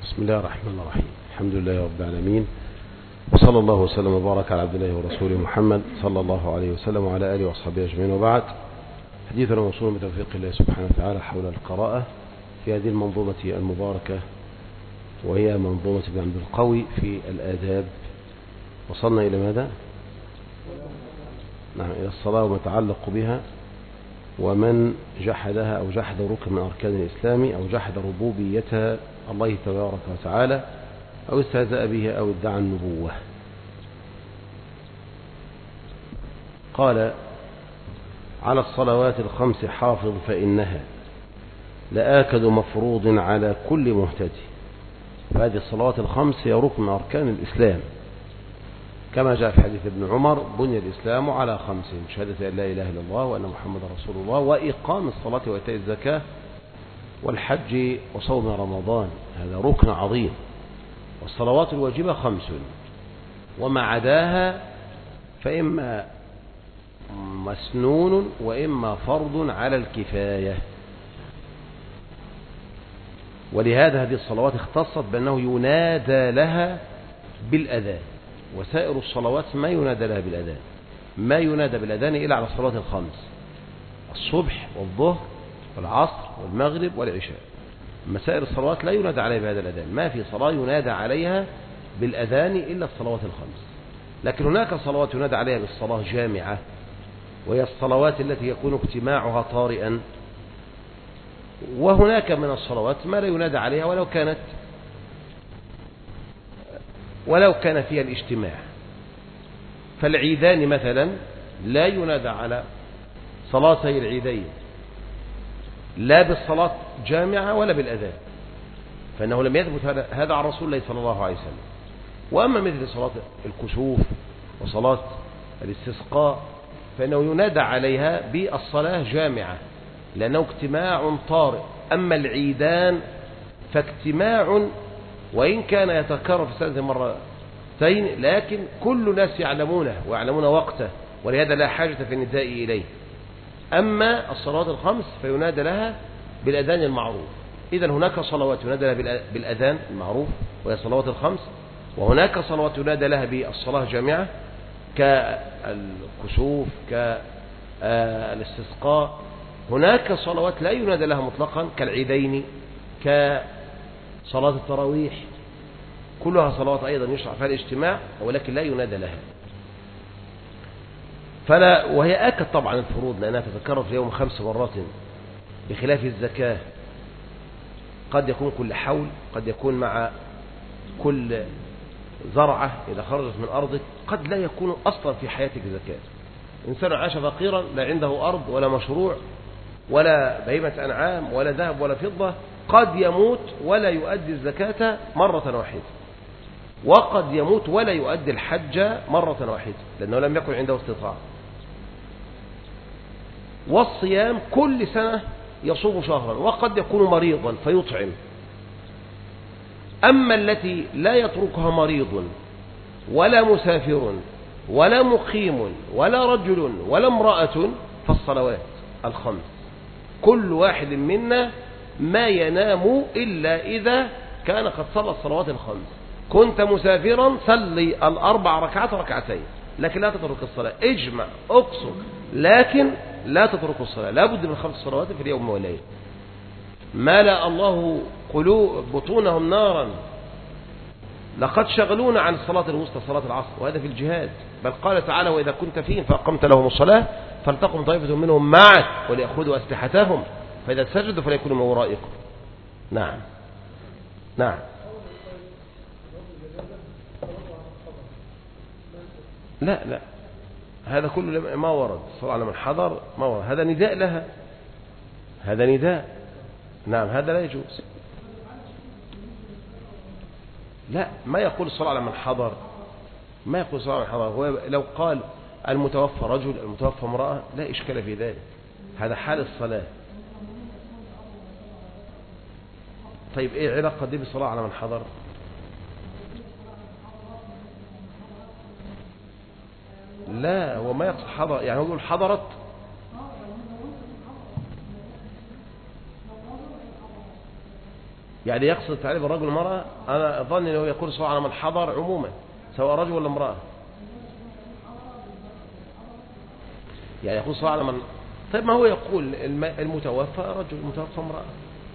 بسم الله الرحمن الرحيم. الحمد لله رب العالمين، وصلى الله وسلم وبارك على عبد الله ورسوله محمد صلى الله عليه وسلم وعلى آله وأصحابه أجمعين، وبعد. حديثنا موصول بتوفيق الله سبحانه وتعالى حول القراءة في هذه المنظومة المباركة، وهي منظومة ابن عبد القوي في الآداب. وصلنا إلى ماذا؟ نعم، إلى الصلاة وما يتعلق بها، ومن جحدها أو جحد ركن من أركان الإسلام أو جحد ربوبية الله تبارك وتعالى أو استهزأ به أو ادعى النبوة. قال: على الصلوات الخمس حافظ فإنها لآكد مفروض على كل مهتدي. فهذه الصلوات الخمس هي ركن من أركان الإسلام، كما جاء في حديث ابن عمر: بني الإسلام على خمس: شهادة أن لا إله إلا الله وأن محمد رسول الله، وإقام الصلاة وإيتاء الزكاة والحج وصوم رمضان. هذا ركن عظيم. والصلوات الواجبة خمس، وما عداها فإما مسنون وإما فرض على الكفاية. ولهذا هذه الصلوات اختصت بأنه ينادى لها بالأذان، وسائر الصلوات ما ينادى لها بالأذان، ما ينادى بالأذان إلا على الصلوات الخمس: الصبح والظهر والعصر والمغرب والعشاء. مسائر الصلوات لا ينادى عليها بهذا الأذان، ما في صلاة ينادى عليها بالأذان إلا الصلوات الخمس. لكن هناك صلوات ينادى عليها بالصلاة جامعة، وهي الصلوات التي يكون اجتماعها طارئا. وهناك من الصلوات ما لا ينادى عليها ولو كان فيها الاجتماع. فالعيدان مثلا لا ينادى على صلاتي العيدين لا بالصلاة جامعة ولا بالأذان، فإنه لم يثبت هذا عن رسول الله صلى الله عليه وسلم. وأما مثل صلاة الكسوف وصلاة الاستسقاء فإنه ينادى عليها بالصلاة جامعة، لأنه اجتماع طارئ. أما العيدان فاجتماع وإن كان يتكرر في السنة مرتين، لكن كل الناس يعلمونه ويعلمون وقته، ولهذا لا حاجة في النداء إليه. أما الصلوات الخمس فينادى لها بالأذان المعروف. إذن هناك صلوات ينادى لها بالأذان المعروف وهي الصلوات الخمس، وهناك صلوات ينادى لها بالصلاة جامعة كالكسوف كالاستسقاء. هناك صلوات لا ينادى لها مطلقا كالعيدين كصلاة التراويح، كلها صلوات أيضا يشرع فيها الاجتماع ولكن لا ينادى لها. وهي آكد طبعا الفروض لأنها تتكرر في اليوم 5 مرات، بخلاف الزكاة قد يكون كل حول، قد يكون مع كل زرعة إذا خرجت من أرضك، قد لا يكون أصلا في حياتك زكاة. إنسان عاش فقيرا لا عنده أرض ولا مشروع ولا بهيمة أنعام ولا ذهب ولا فضة، قد يموت ولا يؤدي الزكاة مرة واحدة، وقد يموت ولا يؤدي الحج مرة واحدة لأنه لم يكن عنده استطاعة. والصيام كل سنة يصوم شهرا، وقد يكون مريضا فيطعم. أما التي لا يتركها مريض ولا مسافر ولا مقيم ولا رجل ولا امرأة فالصلوات الخمس كل واحد منا ما ينام إلا إذا كان قد صلى الصلوات الخمس. كنت مسافرا صلي 4 ركعات ركعتين، لكن لا تترك الصلاة. اجمع اقصر، لكن لا تترك الصلاة. لا بد من 5 صلوات في اليوم والليل. ملأ الله بطونهم نارا لقد شغلونا عن الصلاة الوسطى صلاة العصر، وهذا في الجهاد. بل قال تعالى: وإذا كنت فيهم فأقمت لهم الصلاة فلتقم طائفة منهم معك وليأخذوا أسلحتهم فإذا سجدوا فليكونوا من ورائكم. نعم نعم. لا هذا كله ما ورد. الصلاة على من حضر ما ورد. هذا نداء لها، هذا نداء. نعم، هذا لا يجوز. لا، ما يقول الصلاة على من حضر، ما يقول الصلاة على من حضر. هو لو قال المتوفى رجل المتوفى امرأة لا إشكال في ذلك، هذا حال الصلاة. طيب إيه علاقة دي بالصلاة على من حضر؟ لا، هو ما يقصد حضر، يعني هو يقول حضرت. يعني يقصد تعريف الرجل والمرأة؟ أنا أظن أنه يقول الصلاة على من حضر عموما سواء رجل ولا امرأة. يعني يقول الصلاة على من، طيب ما هو يقول المتوفى رجل المتوفى امرأة،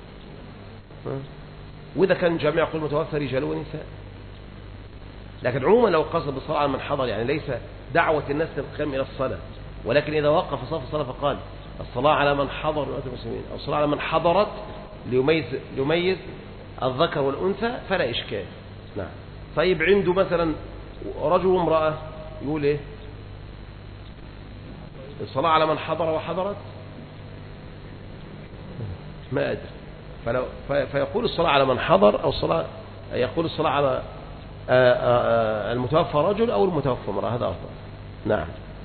وإذا كان جميع يقول المتوفى رجال ونساء. لكن عموما لو قصد بالصلاة على من حضر يعني ليس دعوة الناس للقيام إلى الصلاة، ولكن إذا وقف صف الصلاة فقال الصلاة على من حضر من المسلمين أو الصلاة على من حضرت ليميز الذكر والأنثى فلا إشكال. نعم. طيب عنده مثلا رجل وامرأة يقول إيه؟ الصلاة على من حضر وحضرت؟ ما أدري. فيقول الصلاة على من حضر أو الصلاة، يقول الصلاة على المتوفى رجل أو المتوفى امرأة، هذا أفضل. نعم.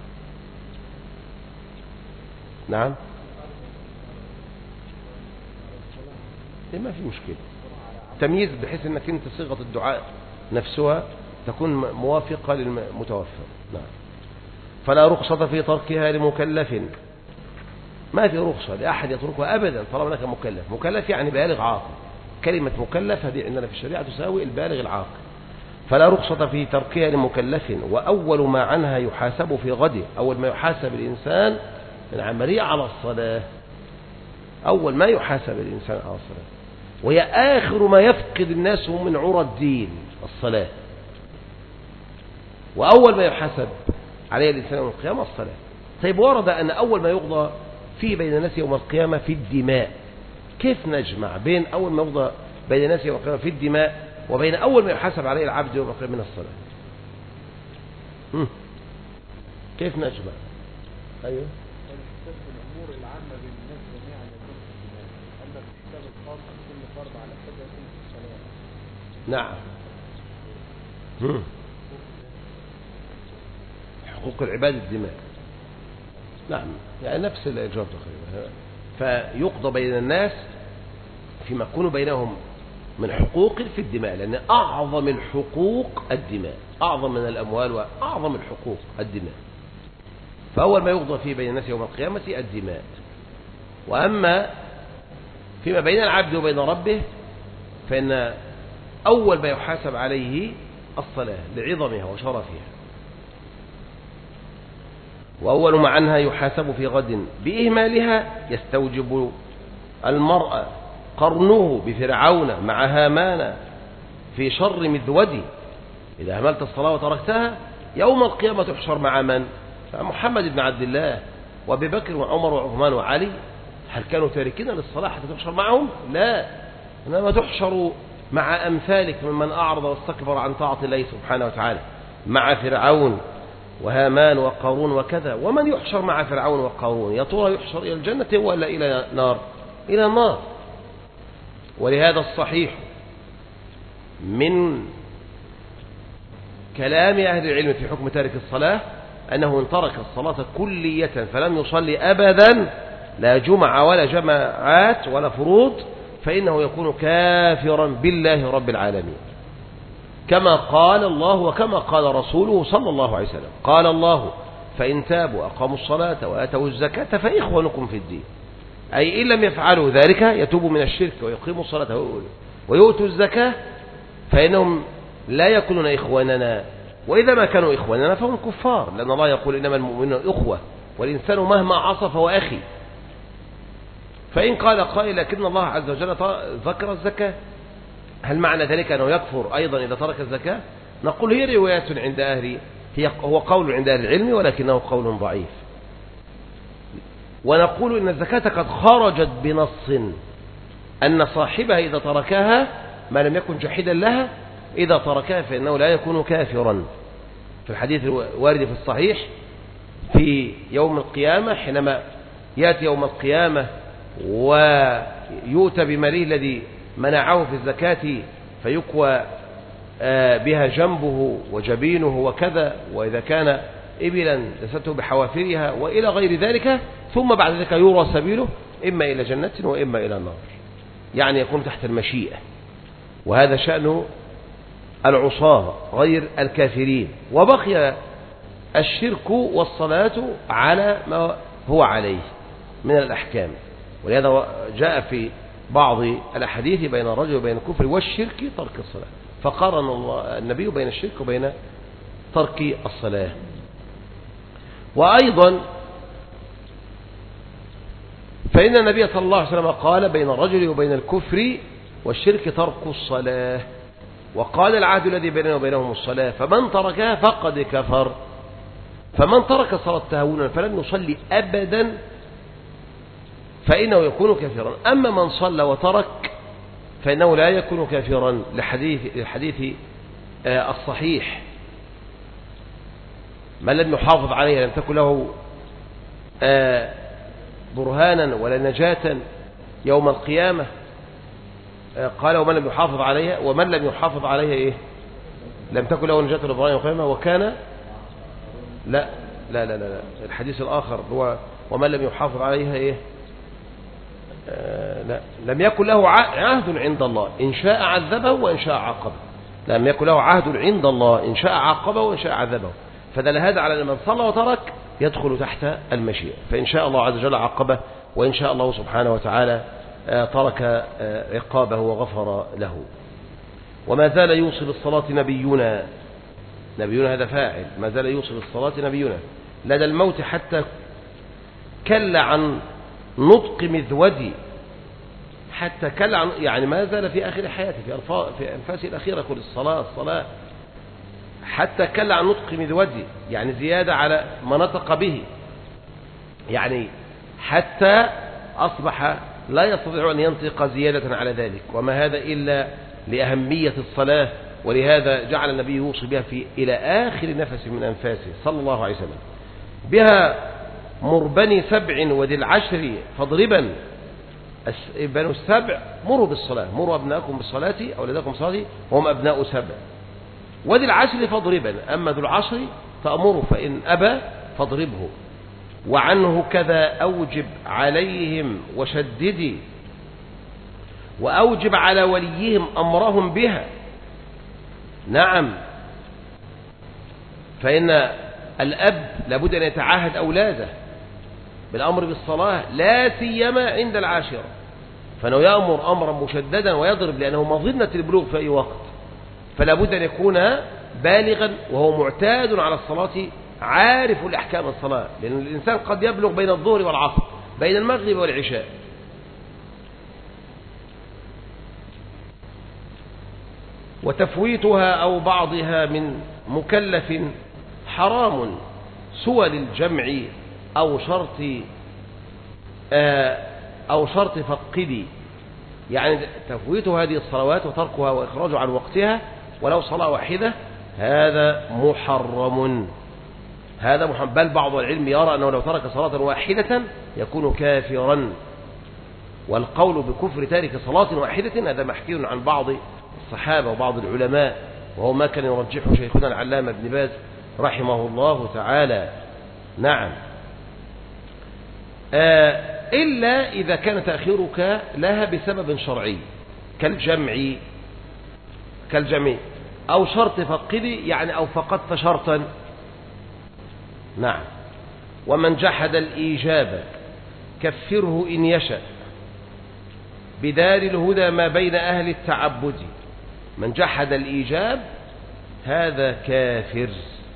نعم. ما في مشكلة، تمييز بحيث أنك أنت صيغة الدعاء نفسها تكون موافقة للمتوفى. نعم. فلا رخصة في تركها لمكلف، ما في رخصة لأحد يتركها أبدا طالما أنك مكلف. مكلف يعني بالغ عاقل، كلمة مكلف هذه عندنا في الشريعة تساوي البالغ العاقل. فلا رخصة في تركها لمكلف. وأول ما عنها يحاسب في غده، أول ما يحاسب الإنسان العملية على الصلاة، أول ما يحاسب الإنسان على الصلاة، وهي آخر ما يفقد الناس من عرى الدين الصلاة. وأول ما يحاسب عليه الإنسان يوم القيامة الصلاة. طيب ورد أن أول ما يقضى فيه بين الناس يوم القيامة في الدماء، كيف نجمع بين أول ما يقضى بين الناس يوم القيامة في الدماء وبين أول ما يحاسب عليه العبد يوم القيامة من الصلاة؟ كيف نجمع؟ أيوه. الأمور العامة بين الناس جميعا يكون في الدماء، أما في الكتاب الخاص كل فرض على حدة يكون في الصلاة. نعم. حقوق العباد الدماء. نعم، يعني نفس الجواب تقريبا. فيقضى بين الناس فيما يكون بينهم من حقوق في الدماء، لأن أعظم الحقوق الدماء، أعظم من الأموال وأعظم الحقوق الدماء. فأول ما يقضى فيه بين الناس يوم القيامة الدماء. وأما فيما بين العبد وبين ربه فإن أول ما يحاسب عليه الصلاة لعظمها وشرفها. وأول ما عنها يحاسب في غد بإهمالها يستوجب المرء قرنه بفرعون مع هامان في شر مذودي. إذا هملت الصلاة وتركتها يوم القيامة تحشر مع من؟ محمد بن عبد الله وأبي بكر وعمر وعثمان وعلي. هل كانوا تاركين للصلاة حتى تحشر معهم؟ لا، إنما تحشر مع أمثالك ممن أعرض واستكبر عن طاعة الله سبحانه وتعالى، مع فرعون وهامان وقارون وكذا. ومن يحشر مع فرعون وقارون يا ترى يحشر إلى الجنة ولا إلى نار؟ إلى النار. ولهذا الصحيح من كلام أهل العلم في حكم تارك الصلاة أنه إن ترك الصلاة كلية فلم يصلي أبدا لا جمعة ولا جماعات ولا فروض فإنه يكون كافرا بالله رب العالمين، كما قال الله وكما قال رسوله صلى الله عليه وسلم. قال الله فإن تابوا أقاموا الصلاة وآتوا الزكاة فإخوانكم في الدين، أي إن لم يفعلوا ذلك يتوبوا من الشرك ويقيموا الصلاة ويؤتوا الزكاة فإنهم لا يكونون إخواننا، وإذا ما كانوا إخواننا فهم كفار، لأن الله يقول إنما المؤمنون إخوة والإنسان مهما عصى فهو أخي. فإن قال قائل لكن الله عز وجل ذكر الزكاة، هل معنى ذلك أنه يكفر أيضا إذا ترك الزكاة؟ نقول هي روايات عند أهل، هو قول عند أهل العلم ولكنه قول ضعيف. ونقول إن الزكاة قد خرجت بنص أن صاحبها إذا تركها ما لم يكن جحدا لها إذا تركها فإنه لا يكون كافرا. في الحديث الوارد في الصحيح في يوم القيامة حينما يأتي يوم القيامة ويؤتى بماله الذي منعه في الزكاة فيكوى بها جنبه وجبينه وكذا، وإذا كان إبلا لسته بحوافرها وإلى غير ذلك، ثم بعد ذلك يرى سبيله إما إلى جنة وإما إلى النار، يعني يكون تحت المشيئة. وهذا شأن العصاة غير الكافرين. وبقي الشرك والصلاة على ما هو عليه من الأحكام. ولهذا جاء في بعض الأحاديث بين الرجل وبين الكفر والشرك ترك الصلاة، فقارن النبي بين الشرك وبين ترك الصلاة. وأيضا فإن النبي صلى الله عليه وسلم قال بين الرجل وبين الكفر والشرك ترك الصلاة، وقال العهد الذي بيننا وبينهم الصلاة، فمن تركها فقد كفر. فمن ترك الصلاة تهاونا فلم يصلي أبدا فإنه يكون كافرا. أما من صلى وترك فإنه لا يكون كافرا للحديث الصحيح: من لم يحافظ عليها لم تكن له برهانا ولا نجاة يوم القيامة. قال ومن لم يحافظ عليها، ومن لم يحافظ عليها إيه؟ لم تكن له نجاة ولا برهان يوم القيامة. وكان لا لا لا لا الحديث الآخر هو ومن لم يحافظ عليها إيه؟ لا، لم يكن له عهد عند الله إن شاء عذبه وإن شاء عاقبه. لم يكن له عهد عند الله إن شاء عاقبه وإن شاء عذبه. فدل هذا على من صلى وترك يدخل تحت المشيئة، فإن شاء الله عز وجل عاقبه، وإن شاء الله سبحانه وتعالى ترك عقابه وغفر له. وما زال يوصل الصلاة نبينا هذا فاعل، ما زال يوصل الصلاة نبينا لدى الموت حتى كل عن نطق مذودي، حتى كل عن يعني ما زال في آخر حياته في أنفاسه الأخيرة كل الصلاة حتى كل عن نطق مذودي، يعني زيادة على ما نطق به، يعني حتى أصبح لا يستطيع أن ينطق زيادة على ذلك. وما هذا إلا لأهمية الصلاة، ولهذا جعل النبي يوصي بها إلى آخر نفس من أنفاسه صلى الله عليه وسلم: بها مر بني 7 وذي العشر فاضربا. بنو السبع مروا بالصلاة، مروا أبناءكم بالصلاة أولادكم بالصلاة وهم أبناء 7. وذي العشر فاضربا، أما ذو العشر فأمره فإن أبى فاضربه. وعنه كذا أوجب عليهم وشددي، وأوجب على وليهم أمرهم بها. نعم، فإن الأب لابد أن يتعاهد أولاده بالأمر بالصلاة، لا سيما عند العاشرة، فإنه يأمر أمرا مشددا ويضرب، لأنه مظنة البلوغ في أي وقت، فلا بد أن يكون بالغا وهو معتاد على الصلاة، عارف الأحكام الصلاة، لأن الإنسان قد يبلغ بين الظهر والعصر، بين المغرب والعشاء. وتفويتها أو بعضها من مكلف حرام سوى للجمع أو شرط فقدي، يعني تفويت هذه الصلوات وتركها وإخراجها عن وقتها ولو صلاة واحدة هذا محرم. بل بعض العلم يرى أنه لو ترك صلاة واحدة يكون كافرا، والقول بكفر تارك صلاة واحدة هذا محكي عن بعض الصحابة وبعض العلماء، وهو ما كان يرجحه شيخنا العلامة ابن باز رحمه الله تعالى. نعم، إلا إذا كان تأخيرك لها بسبب شرعي كالجمع أو شرط فقدي، يعني أو فقدت شرطا. نعم. ومن جحد الإيجاب كفره إن يشاء بدار الهدى ما بين أهل التعبد. من جحد الإيجاب هذا كافر،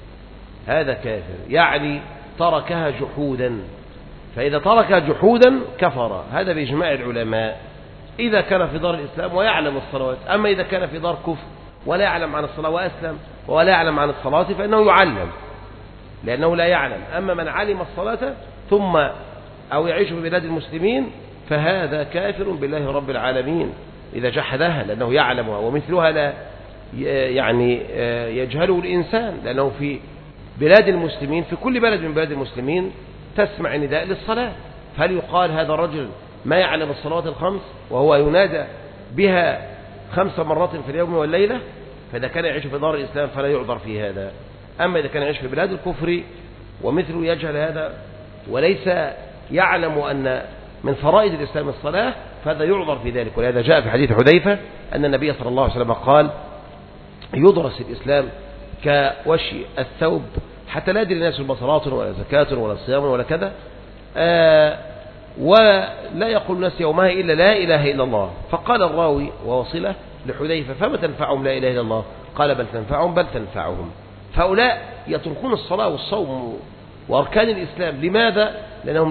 يعني تركها جحودا، فإذا تركها جحودا كفر، هذا بإجماع العلماء إذا كان في دار الإسلام ويعلم الصلوات. أما إذا كان في دار كفر ولا يعلم عن الصلاة وأسلم ولا يعلم عن الصلاة فإنه يعلم لأنه لا يعلم. أما من علم الصلاة ثم أو يعيش في بلاد المسلمين فهذا كافر بالله رب العالمين إذا جحدها، لأنه يعلمها، ومثلها لا يعني يجهله الإنسان، لأنه في بلاد المسلمين في كل بلد من بلاد المسلمين تسمع نداء للصلاة، فهل يقال هذا الرجل ما يعلم الصلوات الخمس وهو ينادى بها 5 مرات في اليوم والليلة؟ فإذا كان يعيش في دار الإسلام فلا يعذر في هذا. أما إذا كان يعيش في بلاد الكفر ومثله يجهل هذا وليس يعلم أن من فرائض الإسلام الصلاة فهذا يعذر في ذلك. ولهذا جاء في حديث حذيفة أن النبي صلى الله عليه وسلم قال: يدرس الإسلام كوشي الثوب حتى لا يدري الناس البصرات ولا زكاة ولا صيام ولا كذا، ولا يقول الناس يومها إلا لا إله إلا الله. فقال الراوي ووصله لحذيفة فما تنفعهم لا إله إلا الله؟ قال بل تنفعهم. فهؤلاء يتركون الصلاة والصوم وأركان الإسلام. لماذا؟ لأنهم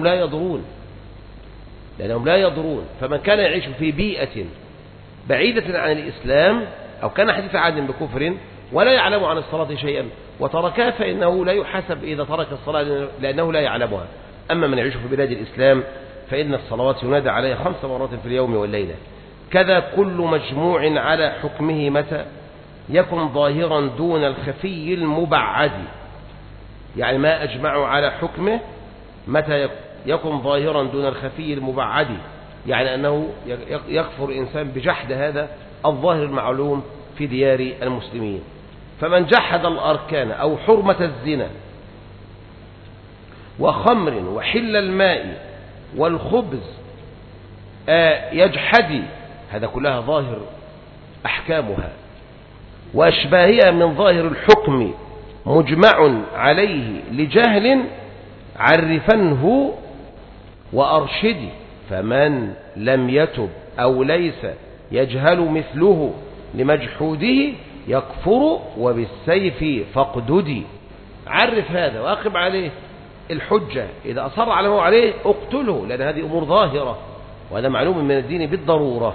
لا يضرون. فمن كان يعيش في بيئة بعيدة عن الإسلام أو كان حديث عهد بكفر ولا يعلم عن الصلاة شيئا وتركها فإنه لا يحاسب إذا ترك الصلاة لأنه لا يعلمها. أما من يعيش في بلاد الإسلام فإن الصلوات ينادى عليها 5 مرات في اليوم والليلة. كذا كل مجموع على حكمه متى يكن ظاهرا دون الخفي المبعد. يعني ما أجمعوا على حكمه متى يكن ظاهرا دون الخفي المبعد، يعني أنه يكفر الإنسان بجحد هذا الظاهر المعلوم في ديار المسلمين. فمن جحد الأركان أو حرمة الزنا وخمر وحل الماء والخبز يجحد، هذا كلها ظاهر أحكامها وأشباهها من ظاهر الحكم مجمع عليه لجهل عرفنه وأرشدي. فمن لم يتب أو ليس يجهل مثله لمجحوده يكفر وبالسيف فاقددي. عرف هذا وأقم عليه الحجة، إذا أصر على ما هو عليه اقتله، لأن هذه أمور ظاهرة وهذا معلوم من الدين بالضرورة.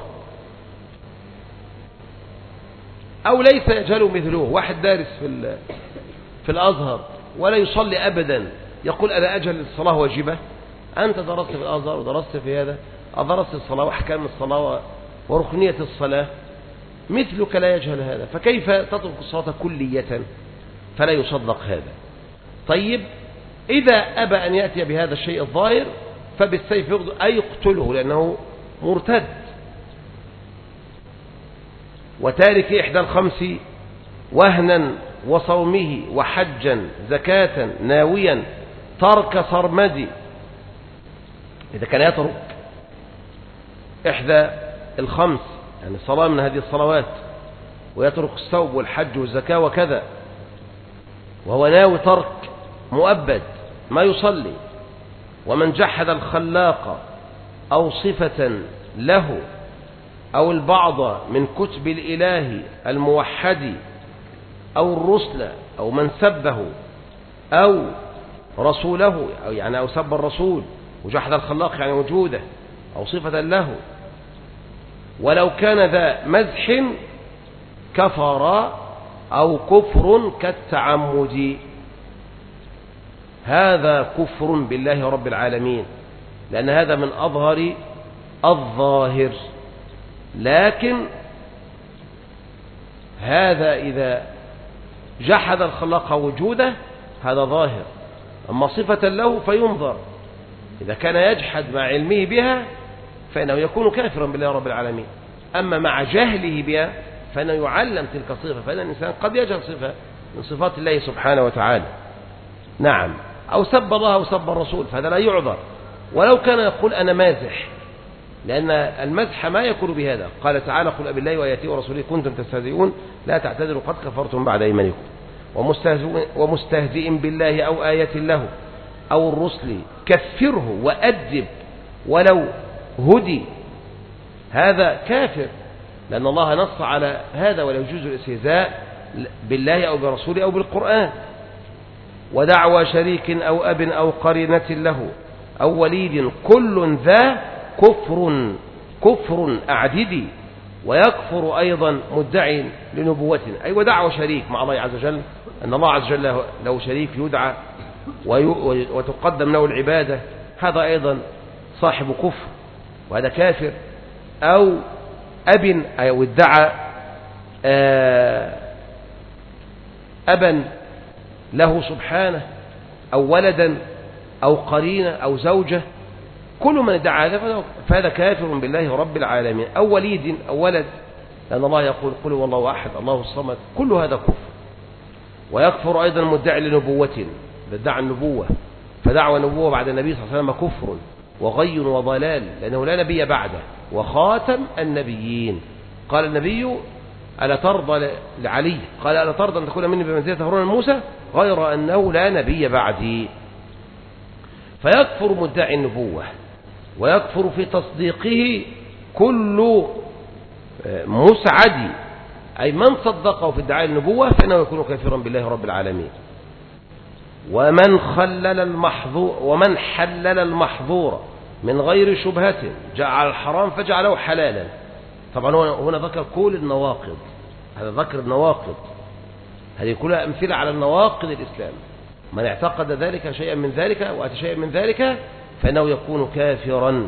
أو ليس يجهل مثله، واحد دارس في الأزهر ولا يصلي أبدا يقول أنا أجهل الصلاة واجبة. أنت درست في الأزهر ودرست في هذا، درست الصلاة وأحكام الصلاة وركنية الصلاة، مثلك لا يجهل هذا، فكيف تترك الصلاة كلية؟ فلا يصدق هذا. طيب إذا أبى أن يأتي بهذا الشيء الظاهر فبالسيف أي يقتله لأنه مرتد. وتارك 51 وهنا وصومه وحجا زكاة ناويا ترك صرمدي. إذا كان يترك 51 يعني الصلاة من هذه الصلوات ويترك الصوم والحج والزكاة وكذا وهو ناوي ترك مؤبد ما يصلي. ومن جحد الخلاق أو صفة له أو البعض من كتب الإله الموحد أو الرسل أو من سبه أو رسوله أو سب الرسول، وجحد الخلاق يعني وجوده أو صفة له، ولو كان ذا مزح كفر أو كفر كالتعمد. هذا كفر بالله رب العالمين، لأن هذا من أظهر الظاهر. لكن هذا إذا جحد الخلاق وجوده هذا ظاهر. أما صفة له فينظر، إذا كان يجحد مع علمه بها فإنه يكون كافرا بالله رب العالمين. أما مع جهله بها فإنه يعلم تلك الصفة، فإن الإنسان قد يجهل صفة من صفات الله سبحانه وتعالى. نعم، أو سب الله أو سب الرسول فهذا لا يعذر، ولو كان يقول أنا مازح، لأن المزح ما يكون بهذا. قال تعالى قل أبالله وآياته ورسوله كنتم تستهزئون لا تعتذروا قد كفرتم بعد إيمانكم. ومستهزئ بالله أو آية له أو الرسل كفره وأدب ولو هدي، هذا كافر، لأن الله نص على هذا ولا يجوز الاستهزاء بالله أو برسوله أو بالقرآن. ودعوى شريك أو أب أو قرينة له أو وليد كل ذا كفر أعددي. ويكفر أيضا مدعي لنبوة، أي ودعوى شريك مع الله عز وجل، أن الله عز وجل له شريك يدعى وتقدم له العبادة، هذا أيضا صاحب كفر وهذا كافر. أو أب أو ادعى أبا له سبحانه أو ولدا أو قرينة أو زوجة، كل من ادعى هذا فهذا كافر بالله رب العالمين. أو وليد أو ولد، لأن الله يقول قل هو الله أحد الله الصمد، كل هذا كفر. ويكفر أيضا مدعي لنبوة، ادعى النبوة، فدعوى النبوة بعد النبي صلى الله عليه وسلم كفر وغي وضلال، لأنه لا نبي بعده وخاتم النبيين. قال النبي ألا ترضى لعلي، قال ألا ترضى أن تكون مني بمنزلة هارون موسى غير أنه لا نبي بعدي. فيكفر مدعي النبوة ويكفر في تصديقه كل مسعد، أي من صدقه في ادعاء النبوة فإنه يكون كافرا بالله رب العالمين. ومن حلل المحظور من غير شبهة جعل الحرام فجعله حلالا. طبعا هنا ذكر كل النواقض، هذا ذكر النواقض، هذه كلها أمثلة على النواقض الإسلام. من اعتقد ذلك شيئا من ذلك وأتى شيئا من ذلك فإنه يكون كافرا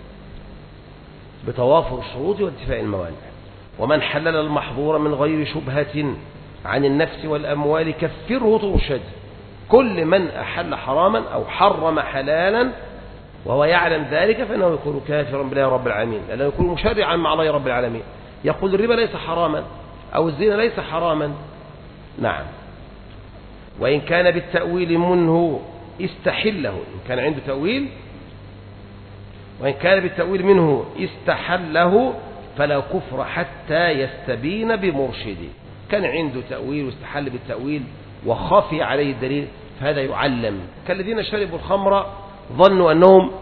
بتوافر الشروط وانتفاء الموانع. ومن حلل المحظور من غير شبهة عن النفس والأموال كفره ترشد. كل من أحل حراما أو حرم حلالا وهو يعلم ذلك فإنه يكون كافرا بالله رب العالمين، لأنه يكون مشرعا مع الله رب العالمين. يقول الربا ليس حراما أو الزنا ليس حراما، نعم، وإن كان بالتأويل منه استحله، إن كان عنده تأويل، وإن كان بالتأويل منه استحله فلا كفر حتى يستبين بمرشده. كان عنده تأويل واستحل بالتأويل وخفي عليه الدليل فهذا يعلم. كالذين شربوا الخمر ظنوا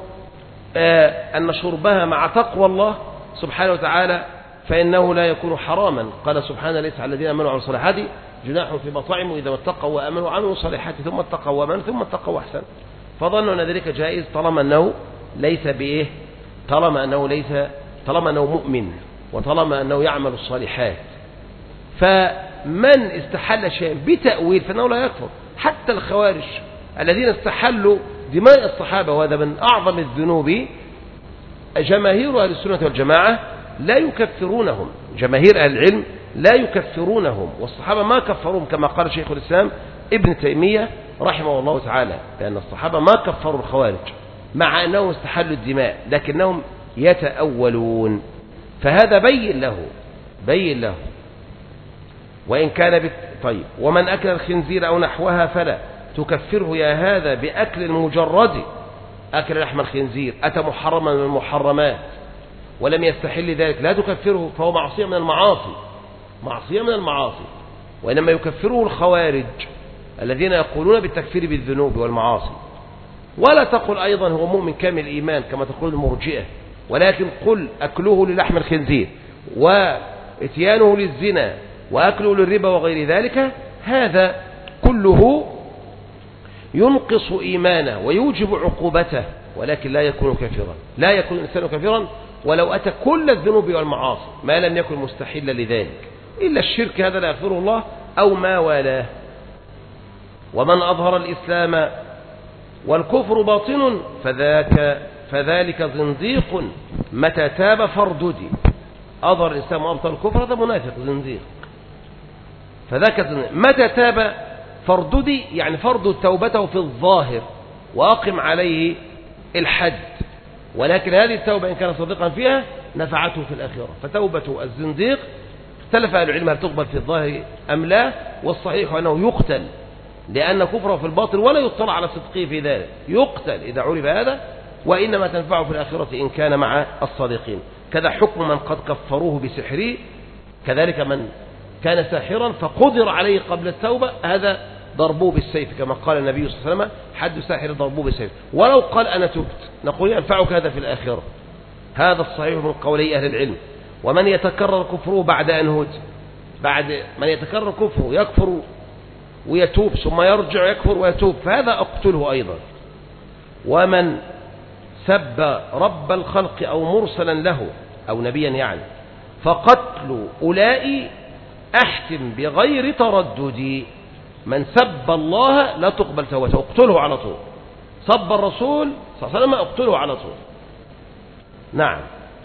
أن شربها مع تقوى الله سبحانه وتعالى فإنه لا يكون حراما. قال سبحانه ليس على الذين آمنوا وعملوا الصالحات جناح فيما طعموا إذا اتقوا وآمنوا وعملوا الصالحات ثم اتقوا وآمنوا ثم اتقوا وأحسنوا، فظنوا أن ذلك جائز طالما أنه ليس بإيه، طالما أنه مؤمن وطالما أنه يعمل الصالحات. فمن استحل شيئا بتأويل فإنه لا يكفر. حتى الخوارج الذين استحلوا دماء الصحابة وهذا من أعظم الذنوب، جماهير أهل السنة والجماعة لا يكفرونهم، جماهير أهل العلم لا يكفرونهم، والصحابة ما كفروهم كما قال شيخ الإسلام ابن تيمية رحمه الله تعالى، لأن الصحابة ما كفروا الخوارج مع أنهم استحلوا الدماء لكنهم يتأولون. فهذا بين له وإن كان طيب. ومن أكل الخنزير أو نحوها فلا تكفره يا هذا بأكل المجرد. أكل لحم الخنزير أتى محرما من المحرمات ولم يستحل ذلك لا تكفره، فهو معصية من المعاصي، وإنما يكفره الخوارج الذين يقولون بالتكفير بالذنوب والمعاصي. ولا تقل أيضا هو مؤمن كامل الإيمان كما تقول المرجئة، ولكن قل أكله للحم الخنزير وإتيانه للزنا وأكله للربا وغير ذلك هذا كله ينقص إيمانه ويوجب عقوبته، ولكن لا يكون كافرا، لا يكون الإنسان كافرا ولو أتى كل الذنوب والمعاصي ما لم يكن مستحلا لذلك، إلا الشرك هذا لا يغفره الله أو ما والاه. ومن أظهر الإسلام والكفر باطن فذلك زنديق متى تاب فارددي. أظهر الإسلام وأبطل الكفر هذا منافق زنديق، فذاك زنديق. متى تاب فارددي يعني فرض توبته في الظاهر وأقم عليه الحد، ولكن هذه التوبة إن كان صادقا فيها نفعته في الآخرة. فتوبة الزنديق اختلف أهل العلم هل تقبل في الظاهر أم لا، والصحيح أنه يقتل لأن كفره في الباطل ولا يطلع على صدقه في ذلك، يقتل إذا عرف هذا، وإنما تنفعه في الآخرة إن كان مع الصادقين. كذا حكم من قد كفروه بسحره، كذلك من كان ساحرا فقدر عليه قبل التوبة هذا ضربوه بالسيف كما قال النبي صلى الله عليه وسلم حد ساحر ضربوه بالسيف، ولو قال أنا تبت نقول ينفعك هذا في الآخرة. هذا الصحيح من قولي أهل العلم. ومن يتكرر كفره بعد أن هد، بعد من يتكرر كفره يكفر ويتوب ثم يرجع يكفر ويتوب فهذا أقتله أيضا. ومن سب رب الخلق أو مرسلا له أو نبيا يعني فقتل أولئك أحكم بغير تردد. من سب الله لا تقبل توبته، اقتله على طول. سب الرسول صلى الله عليه وسلم اقتله على طول. نعم.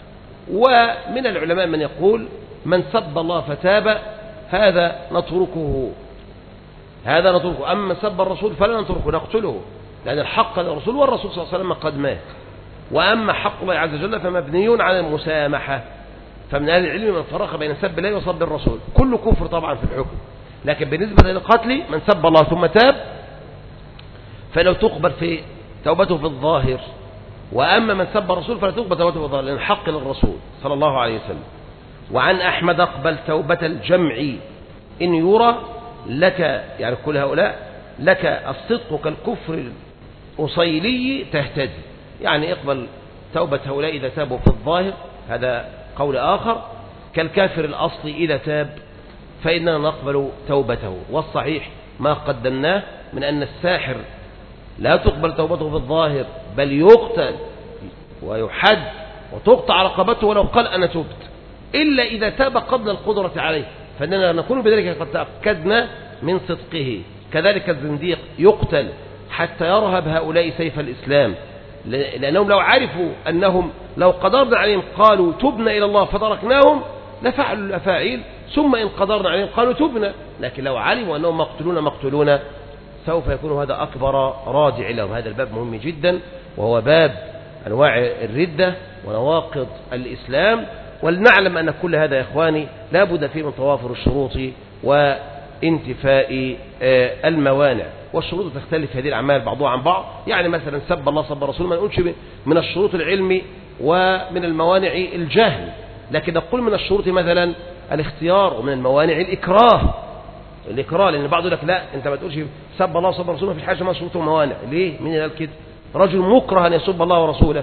ومن العلماء من يقول من سب الله فتاب هذا نتركه، أما من سب الرسول فلا نتركه نقتله، لأن الحق للرسول والرسول صلى الله عليه وسلم قد مات. وأما حق الله عز وجل فمبني على المسامحة. فمن أهل العلم من فرق بين سب الله وسب الرسول، كل كفر طبعا في الحكم، لكن بالنسبة للقتل من سب الله ثم تاب فلو تقبل في توبته في الظاهر، وأما من سب الرسول فلا تقبل توبته في الظاهر لأن الحق للرسول صلى الله عليه وسلم. وعن أحمد أقبل توبة الجمع إن يرى لك، يعني كل هؤلاء لك الصدق كالكفر الأصيلي تهتدي، يعني اقبل توبة هؤلاء إذا تابوا في الظاهر، هذا قول آخر. كالكافر الأصلي إذا تاب فإننا نقبل توبته. والصحيح ما قدمناه من أن الساحر لا تقبل توبته في الظاهر، بل يقتل ويحد وتقطع رقبته ولو قال أنا تبت، إلا إذا تاب قبل القدرة عليه، فإننا نكون بذلك قد تأكدنا من صدقه. كذلك الزنديق يقتل حتى يرهب هؤلاء سيف الإسلام، لأنهم لو عرفوا أنهم لو قدرنا عليهم قالوا تبنا إلى الله فتركناهم لفعلوا الأفاعيل، ثم إن قدرنا عليهم قالوا تبنا. لكن لو علموا أنهم مقتلون سوف يكون هذا أكبر رادع لهم. هذا الباب مهم جدا، وهو باب أنواع الردة ونواقض الإسلام. ولنعلم أن كل هذا يا إخواني لا بد فيه من توافر الشروط وانتفاء الموانع. والشروط تختلف في هذه الأعمال بعضها عن بعض. يعني مثلا سب الله سب رسوله ما نقولش من الشروط العلم ومن الموانع الجهل، لكن نقول من الشروط مثلا الاختيار، ومن الموانع الإكراه، لأن بعض يقول لك لا أنت ما تقولش سب الله وسب رسوله، ما فيش حاجة ما شروط وموانع. ليه؟ مين قال كده؟ رجل مكره أن يسب الله ورسوله،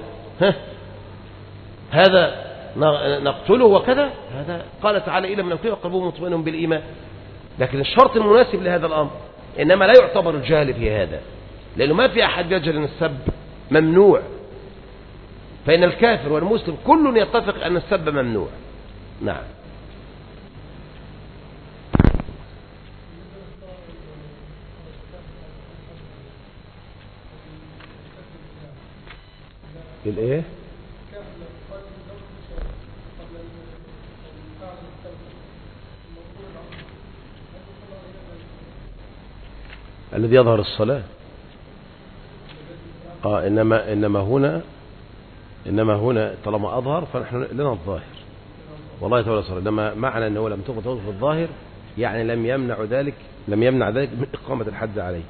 هذا نقتله وكذا. هذا قال تعالى إلا من أمكنه وقلبه مطمئن بالإيمان. لكن الشرط المناسب لهذا الأمر، إنما لا يعتبر الجهل في هذا، لأنه ما في أحد يجهل أن السب ممنوع، فإن الكافر والمسلم كل يتفق أن السب ممنوع. نعم. الإيه؟ الذي يظهر الصلاة. إنما هنا طالما أظهر فنحن لنا الظاهر والله تعالى صلاة. إنما معنى أنه لم تظهر في الظاهر يعني لم يمنع ذلك من إقامة الحد عليه.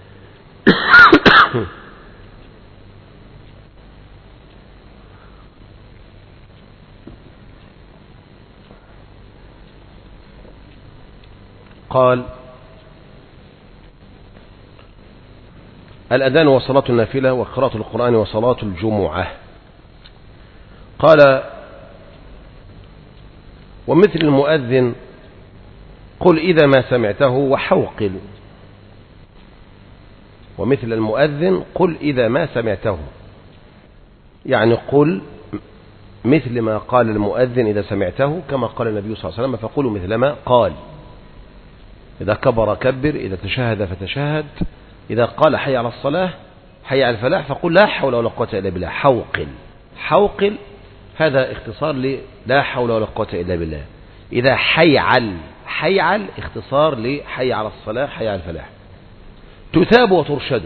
قال الأذان وصلاة النافلة وقراءة القرآن وصلاة الجمعة. قال ومثل المؤذن قل إذا ما سمعته وحوقل. ومثل المؤذن قل إذا ما سمعته، يعني قل مثل ما قال المؤذن إذا سمعته، كما قال النبي صلى الله عليه وسلم فقولوا مثل ما قال. إذا كبر كبر، إذا تشهد فتشهد، إذا قال حي على الصلاة حي على الفلاح فقل لا حول ولا قوة إلا بالله. حوقل هذا اختصار لا حول ولا قوة إلا بالله. إذا حيعل اختصار لحي على الصلاة حي على الفلاح. تثاب وترشد.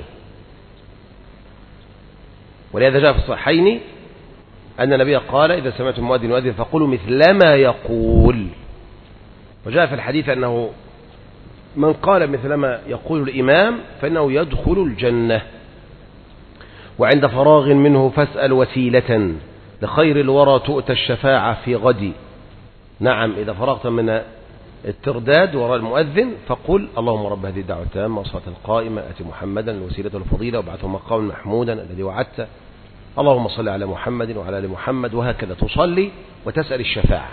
ولهذا جاء في الصحيحين أن النبي قال إذا سمعتم المؤذن يؤذن فقولوا مثل ما يقول. وجاء في الحديث أنه من قال مثل ما يقول الإمام فإنه يدخل الجنة. وعند فراغ منه فاسأل وسيلة لخير الورى تؤتى الشفاعة في غد. نعم، إذا فرغت من الترداد وراء المؤذن فقل اللهم رب هذه الدعوة التامة والصلاة القائمة آت محمدا الوسيلة والفضيلة وابعثه مقاما محمودا الذي وعدته اللهم صل على محمد وعلى آل محمد. وهكذا تصلي وتسأل الشفاعة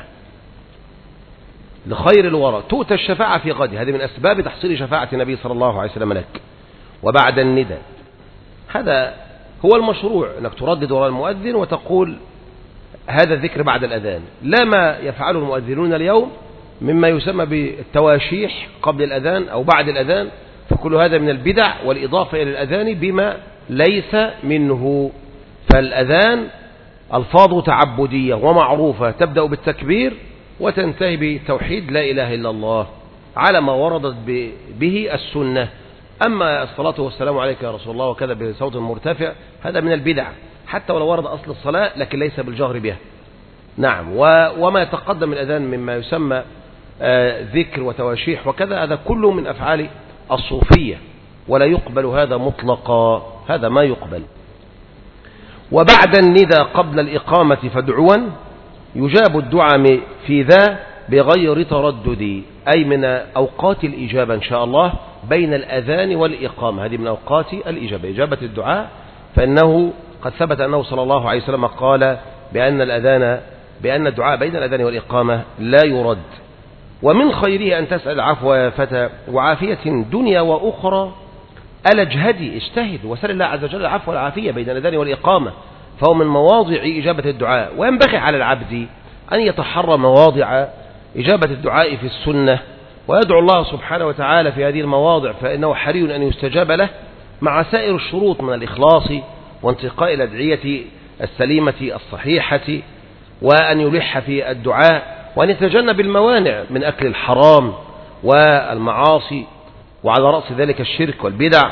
لخير الورى تؤتى الشفاعة في غد. هذه من أسباب تحصيل شفاعة النبي صلى الله عليه وسلم لك. وبعد النداء هذا هو المشروع، أنك تردد وراء المؤذن وتقول هذا الذكر بعد الأذان، لا ما يفعله المؤذنون اليوم مما يسمى بالتواشيح قبل الأذان أو بعد الأذان، فكل هذا من البدع والإضافة إلى الأذان بما ليس منه. فالأذان ألفاظ تعبدية ومعروفة تبدأ بالتكبير وتنتهي بتوحيد لا إله إلا الله على ما وردت به السنة. أما الصلاة والسلام عليك يا رسول الله وكذا بصوت مرتفع هذا من البدع، حتى ولو ورد أصل الصلاة لكن ليس بالجهر بها. نعم. وما يتقدم الأذان مما يسمى ذكر وتواشيح وكذا هذا كله من أفعال الصوفية ولا يقبل هذا مطلقا، هذا ما يقبل. وبعد الندى قبل الإقامة فادعوا يجاب الدعاء في ذا بغير تردد، أي من أوقات الإجابة إن شاء الله بين الأذان والإقامة. هذه من أوقات الإجابة، إجابة الدعاء، فإنه قد ثبت أنه صلى الله عليه وسلم قال بأن الدعاء بين الأذان والإقامة لا يرد، ومن خيره أن تسأل العفو يا فتى وعافية دنيا وأخرى. ألا اجهدي اجتهد وسل الله عز وجل العفو والعافية بين الأذان والإقامة، فهو من مواضع إجابة الدعاء. وينبغي على العبد أن يتحرى مواضع إجابة الدعاء في السنة ويدعو الله سبحانه وتعالى في هذه المواضع، فإنه حري أن يستجاب له مع سائر الشروط من الإخلاص وانتقاء الأدعية السليمة الصحيحة، وأن يلح في الدعاء، وأن يتجنب الموانع من أكل الحرام والمعاصي، وعلى رأس ذلك الشرك والبدع.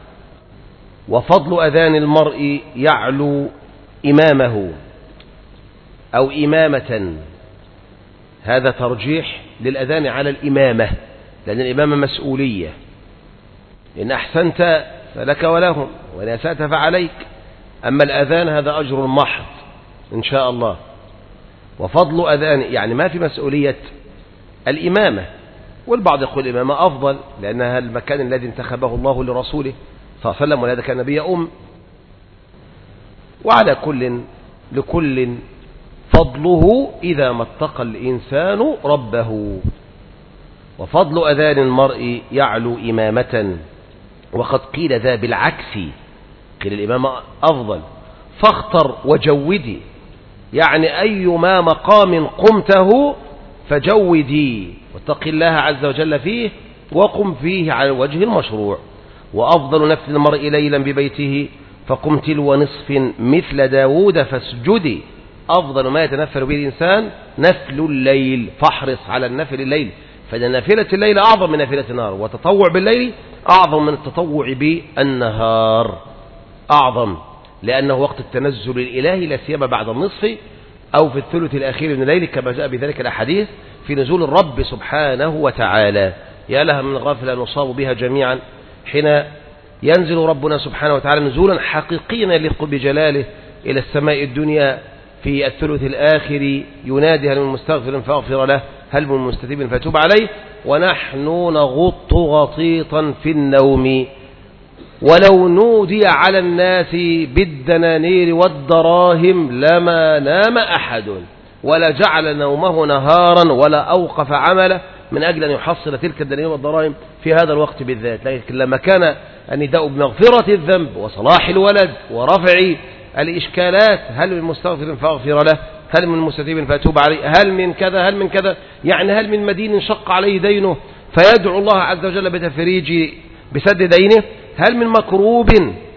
وفضل أذان المرء يعلو إمامه أو إمامة، هذا ترجيح للأذان على الإمامة، لأن الإمامة مسؤولية، إن أحسنت فلك ولهم وإن أسأت فعليك، أما الأذان هذا أجر محض إن شاء الله. وفضل أذان يعني ما في مسؤولية الإمامة، والبعض يقول الإمامة أفضل لأنها المكان الذي انتخبه الله لرسوله صلى الله عليه وسلم، ولهذا كان نبي وعلى لكل فضله إذا ما اتقى الإنسان ربه. وفضل أذان المرء يعلو إمامة، وقد قيل ذا بالعكس، قيل الإمامة أفضل، فاختر وجودي، يعني أيما مقام قمته فجودي واتق الله عز وجل فيه وقم فيه على الوجه المشروع. وأفضل نفل المرء ليلا ببيته فقم تلو نصف مثل داود فاسجدي. أفضل ما يتنفل به الإنسان نفل الليل، فاحرص على النفل الليل، فإن نافلة الليل أعظم من نافلة النهار، وتطوع بالليل أعظم من التطوع بالنهار، أعظم لأنه وقت التنزل الإلهي، لا سيما بعد النصف أو في الثلث الأخير من الليل، كما جاء بذلك الأحاديث في نزول الرب سبحانه وتعالى. يا لها من غافلة نصاب بها جميعا حين ينزل ربنا سبحانه وتعالى نزولا حقيقيا يليق بجلاله إلى السماء الدنيا في الثلث الآخر، ينادي هل من مستغفر فاغفر له، هل من مستتيب فتوب عليه، ونحن نغط غطيطا في النوم، ولو نودي على الناس بالدنانير والدراهم لما نام أحد، ولا جعل نومه نهارا ولا أوقف عمله من أجل أن يحصل تلك الدنانير والدراهم في هذا الوقت بالذات. لكن لما كان النداء بمغفرة الذنب وصلاح الولد ورفع الإشكالات، هل من مستغفر فاغفر له، هل من مستتيب فأتوب عليه، هل من كذا، هل من كذا، يعني هل من مدين شق عليه دينه فيدعو الله عز وجل بتفريج بسد دينه، هل من مكروب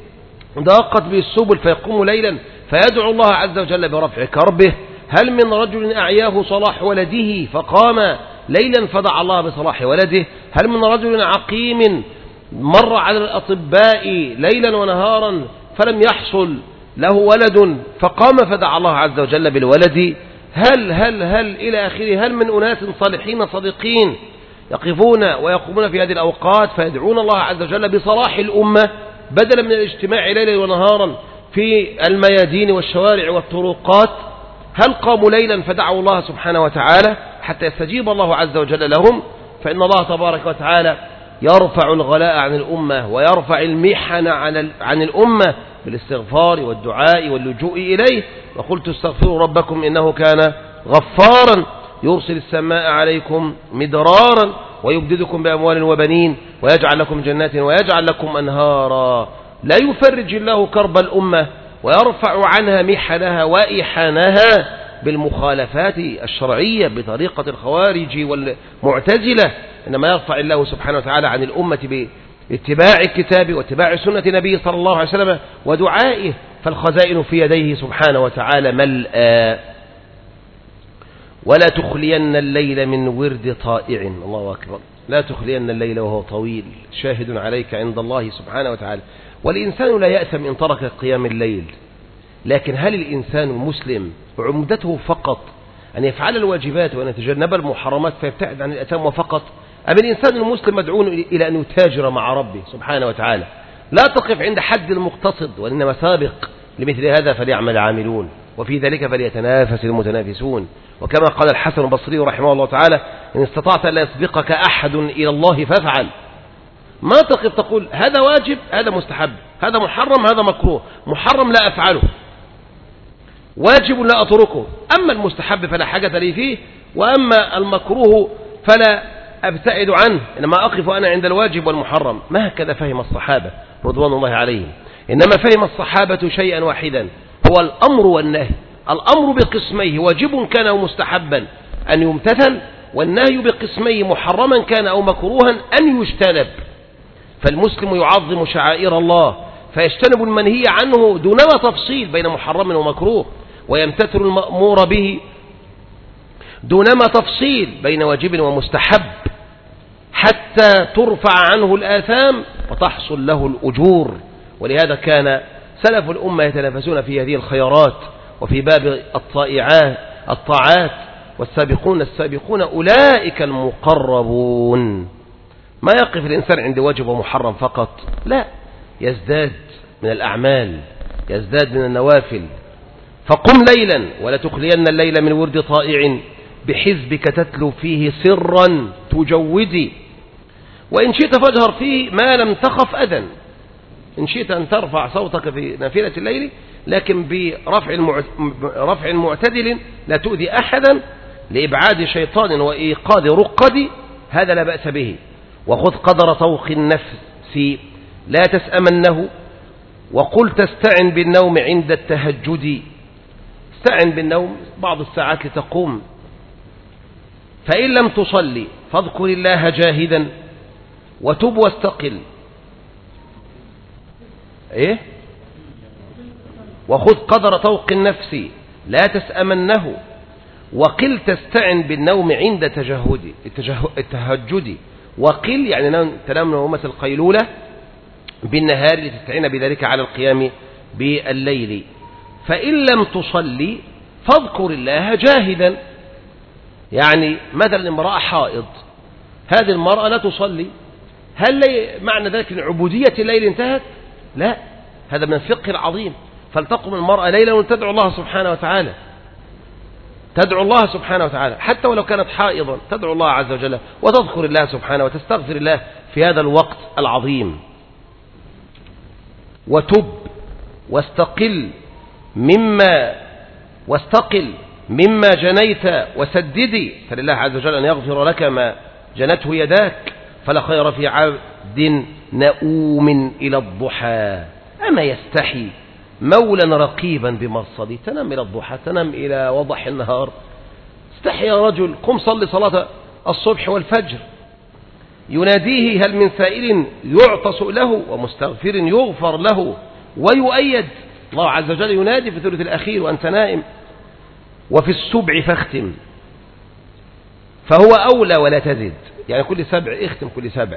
ضاقت به السبل فيقوم ليلا فيدعو الله عز وجل برفع كربه، هل من رجل أعياه صلاح ولده فقام ليلا فدعا الله بصلاح ولده، هل من رجل عقيم مر على الأطباء ليلا ونهارا فلم يحصل له ولد فقام فدعا الله عز وجل بالولد، هل إلى آخره، هل من أناس صالحين صديقين يقفون ويقومون في هذه الأوقات فيدعون الله عز وجل بصلاح الأمة بدلا من الاجتماع ليلا ونهارا في الميادين والشوارع والطرقات، هل قاموا ليلا فدعوا الله سبحانه وتعالى حتى يستجيب الله عز وجل لهم؟ فإن الله تبارك وتعالى يرفع الغلاء عن الأمة ويرفع المحن عن الأمة بالاستغفار والدعاء واللجوء إليه. وقلت استغفروا ربكم إنه كان غفارا يرسل السماء عليكم مدرارا ويبددكم بأموال وبنين ويجعل لكم جنات ويجعل لكم أنهارا. لا يفرج الله كرب الأمة ويرفع عنها محنها وإحانها بالمخالفات الشرعية بطريقة الخوارج والمعتزلة، إنما يرفع الله سبحانه وتعالى عن الأمة باتباع الكتاب واتباع سنة نبيه صلى الله عليه وسلم ودعائه، فالخزائن في يديه سبحانه وتعالى ملأى. ولا تخلين الليل من ورد طائع، الله أكبر، لا تخلين الليل وهو طويل شاهد عليك عند الله سبحانه وتعالى. والإنسان لا يأثم إن ترك قيام الليل، لكن هل الإنسان المسلم عمدته فقط أن يفعل الواجبات وأن يتجنب المحرمات فيبتعد عن الأثام وفقط، أم الإنسان المسلم مدعون إلى أن يتاجر مع ربه سبحانه وتعالى؟ لا تقف عند حد المقتصد، وإنما سابق لمثل هذا فليعمل عاملون وفي ذلك فليتنافس المتنافسون. وكما قال الحسن البصري رحمه الله تعالى: إن استطعت أن لا يسبقك أحد إلى الله فافعل. ما تقف تقول هذا واجب هذا مستحب هذا محرم هذا مكروه، محرم لا أفعله، واجب لا أتركه، أما المستحب فلا حاجة لي فيه، وأما المكروه فلا أبتعد عنه، إنما أقف أنا عند الواجب والمحرم. ما هكذا فهم الصحابة رضوان الله عليهم، إنما فهم الصحابة شيئا واحدا هو الأمر والنهي. الأمر بقسميه واجب كان أو مستحبا أن يمتثل، والنهي بقسميه محرما كان أو مكروها أن يجتنب. فالمسلم يعظم شعائر الله فيجتنب المنهي عنه دونما تفصيل بين محرم ومكروه، ويمتثل المأمور به دونما تفصيل بين واجب ومستحب، حتى ترفع عنه الآثام وتحصل له الأجور. ولهذا كان سلف الأمة يتنافسون في هذه الخيرات وفي باب الطاعات، والسابقون السابقون أولئك المقربون. ما يقف الإنسان عند واجب ومحرم فقط، لا، يزداد من الأعمال، يزداد من النوافل. فقم ليلا ولا تخلين الليل من ورد طائع، بحزبك تتلو فيه سرا تجودي، وإن شئت فاجهر فيه ما لم تخف أذى. إن شئت أن ترفع صوتك في نافلة الليل لكن برفع معتدل لا تؤذي أحدا، لإبعاد شيطان وإيقاظ رقد، هذا لا بأس به. وخذ قدر طوق النفس لا تسأمنه، وقل تستعن بالنوم عند التهجد. استعن بالنوم بعض الساعات لتقوم، فإن لم تصلي فاذكر الله جاهدا وتب واستقل. وخذ قدر طوق النفس لا تسأمنه، وقل تستعن بالنوم عند التهجد. وقل يعني تنام نومة القيلولة بالنهار لتستعين بذلك على القيام بالليل. فإن لم تصلي فاذكر الله جاهدا، يعني مثلا امرأة حائض، هذه المرأة لا تصلي، هل معنى ذلك أن عبودية الليل انتهت؟ لا، هذا من الفقه العظيم. فلتقم المرأة ليلا وتدعو الله سبحانه وتعالى، تدعو الله سبحانه وتعالى حتى ولو كانت حائضا، تدعو الله عز وجل وتذكر الله سبحانه وتستغفر الله في هذا الوقت العظيم. وتب واستقل مما جنيت وسددي، فلله عز وجل أن يغفر لك ما جنته يداك. فلا خير في عبد نؤوم إلى الضحى، أما يستحي مولا رقيبا بمرصدي. تنام إلى الضحى، تنام إلى وضح النهار، استحي يا رجل، قم صلي صلاة الصبح والفجر. يناديه هل من سائل يعطى سؤله ومستغفر يغفر له ويؤيد. الله عز وجل ينادي في الثلث الأخير وأنت نائم. وفي السبع فاختم، فهو أولى ولا تزد، يعني كل سبع اختم كل سبع،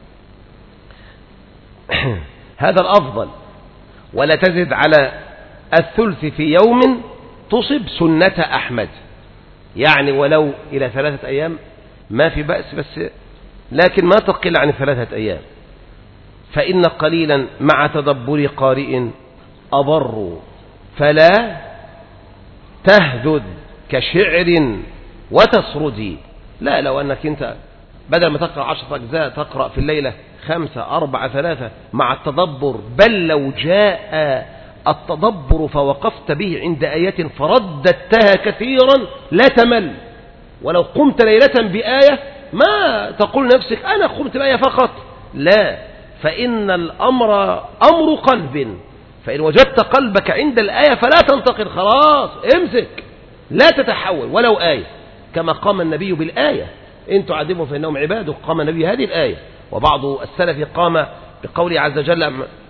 هذا الأفضل. ولا تزد على الثلث في يوم تصب سنة أحمد، يعني ولو إلى 3 أيام ما في بأس، بس لكن ما تقل عن 3 أيام. فإن قليلا مع تدبر قارئ أضر، فلا تهدد كشعر وتسردي. لا، لو أنك أنت بدل ما تقرأ 10 أجزاء تقرأ في الليلة 5 4 3 مع التدبر، بل لو جاء التدبر فوقفت به عند آية فرددتها كثيرا لا تمل. ولو قمت ليلة بآية ما تقول نفسك أنا قمت بآية فقط، لا، فإن الأمر أمر قلب، فإن وجدت قلبك عند الآية فلا تنتقل، خلاص امسك، لا تتحول ولو آية، كما قام النبي بالآية إن تعذبهم فإنهم عبادك، قام النبي هذه الآية. وبعض السلف قام بقوله عز وجل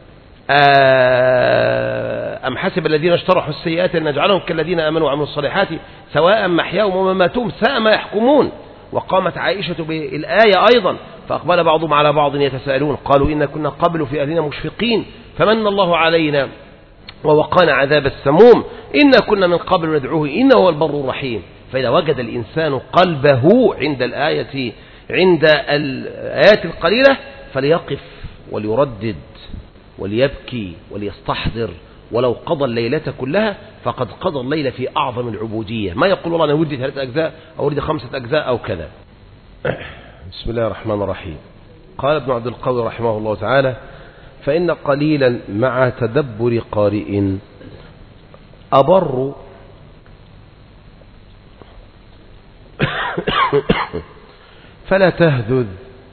أم حسب الذين اشترحوا السيئات أن نجعلهم كالذين آمنوا وعملوا الصالحات سواء محياهم ومماتهم ساء ما يحكمون. وقامت عائشة بالآية أيضا، فأقبل بعضهم على بعض يتساءلون قالوا إن كنا قبل في أهلنا مشفقين فمن الله علينا ووقانا عذاب السموم إنا كنا من قبل ندعوه إنه هو البر الرحيم. فإذا وجد الإنسان قلبه عند الآيات القليلة فليقف وليردد وليبكي وليستحضر، ولو قضى الليلة كلها فقد قضى الليلة في أعظم العبودية. ما يقول الله أنا ودي 3 أجزاء أو ودي 5 أجزاء أو كذا. بسم الله الرحمن الرحيم. قال ابن عبد القوي رحمه الله تعالى فإن قليلا مع تدبر قارئ أبر فلا تهذذ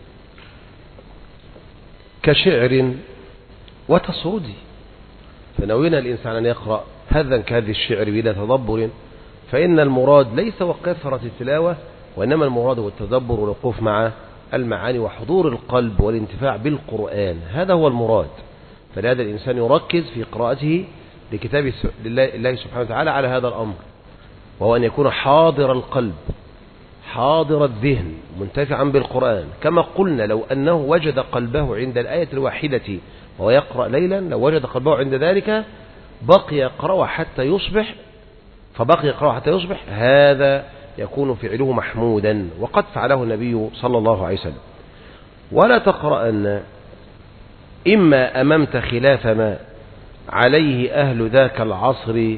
كشعر وتصردي. فنوينا الإنسان أن يقرأ هذا كهذه الشعر بلا تدبر، فإن المراد ليس وكثرة التلاوة، وإنما المراد هو التدبر والوقوف مع المعاني وحضور القلب والانتفاع بالقرآن، هذا هو المراد. فلهذا الإنسان يركز في قراءته لكتاب الله سبحانه وتعالى على هذا الأمر، وهو أن يكون حاضر القلب حاضر الذهن منتفعا بالقرآن. كما قلنا لو أنه وجد قلبه عند الآية الواحدة وهو يقرأ ليلا، لو وجد قلبه عند ذلك بقي يقرأ حتى يصبح، فبقي يقرأ حتى يصبح، هذا يكون فعله محمودا، وقد فعله النبي صلى الله عليه وسلم. ولا تقرأن إما أممت خلاف ما عليه أهل ذاك العصر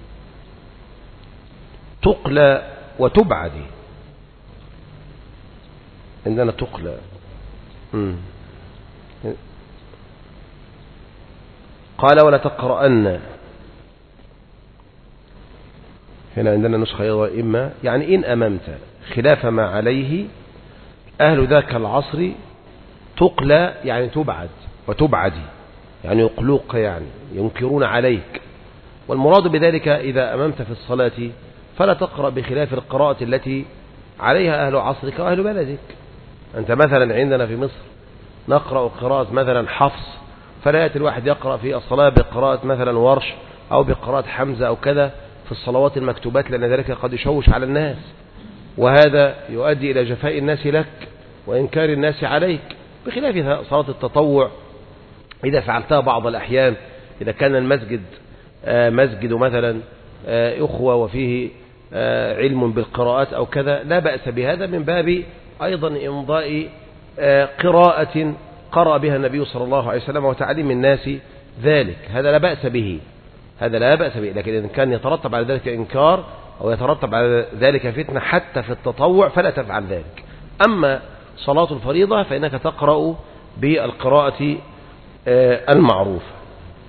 تقلى وتبعد. عندنا تقلى قال ولا تقرأن، هنا عندنا نسخة إما يعني إن أممت خلاف ما عليه أهل ذاك العصر تقلى يعني تبعد وتبعدي، يعني يقلوك يعني ينكرون عليك. والمراد بذلك إذا أممت في الصلاة فلا تقرأ بخلاف القراءة التي عليها أهل عصرك وأهل بلدك. أنت مثلا عندنا في مصر نقرأ قراءة مثلا حفص، فلا يأتي الواحد يقرأ في الصلاة بقراءة مثلا ورش أو بقراءة حمزة أو كذا في الصلوات المكتوبات، لأن ذلك قد يشوش على الناس، وهذا يؤدي إلى جفاء الناس لك وإنكار الناس عليك، بخلاف صلاة التطوع إذا فعلتها بعض الأحيان، إذا كان المسجد مسجد مثلا أخوة وفيه علم بالقراءات أو كذا لا بأس بهذا، من باب أيضا إمضاء قراءة قرأ بها النبي صلى الله عليه وسلم وتعليم الناس ذلك، هذا لا بأس به، هذا لا بأس به. لكن إذا كان يترتب على ذلك إنكار أو يترتب على ذلك فتنة حتى في التطوع فلا تفعل ذلك. أما صلاة الفريضة فإنك تقرأ بالقراءة المعروفة.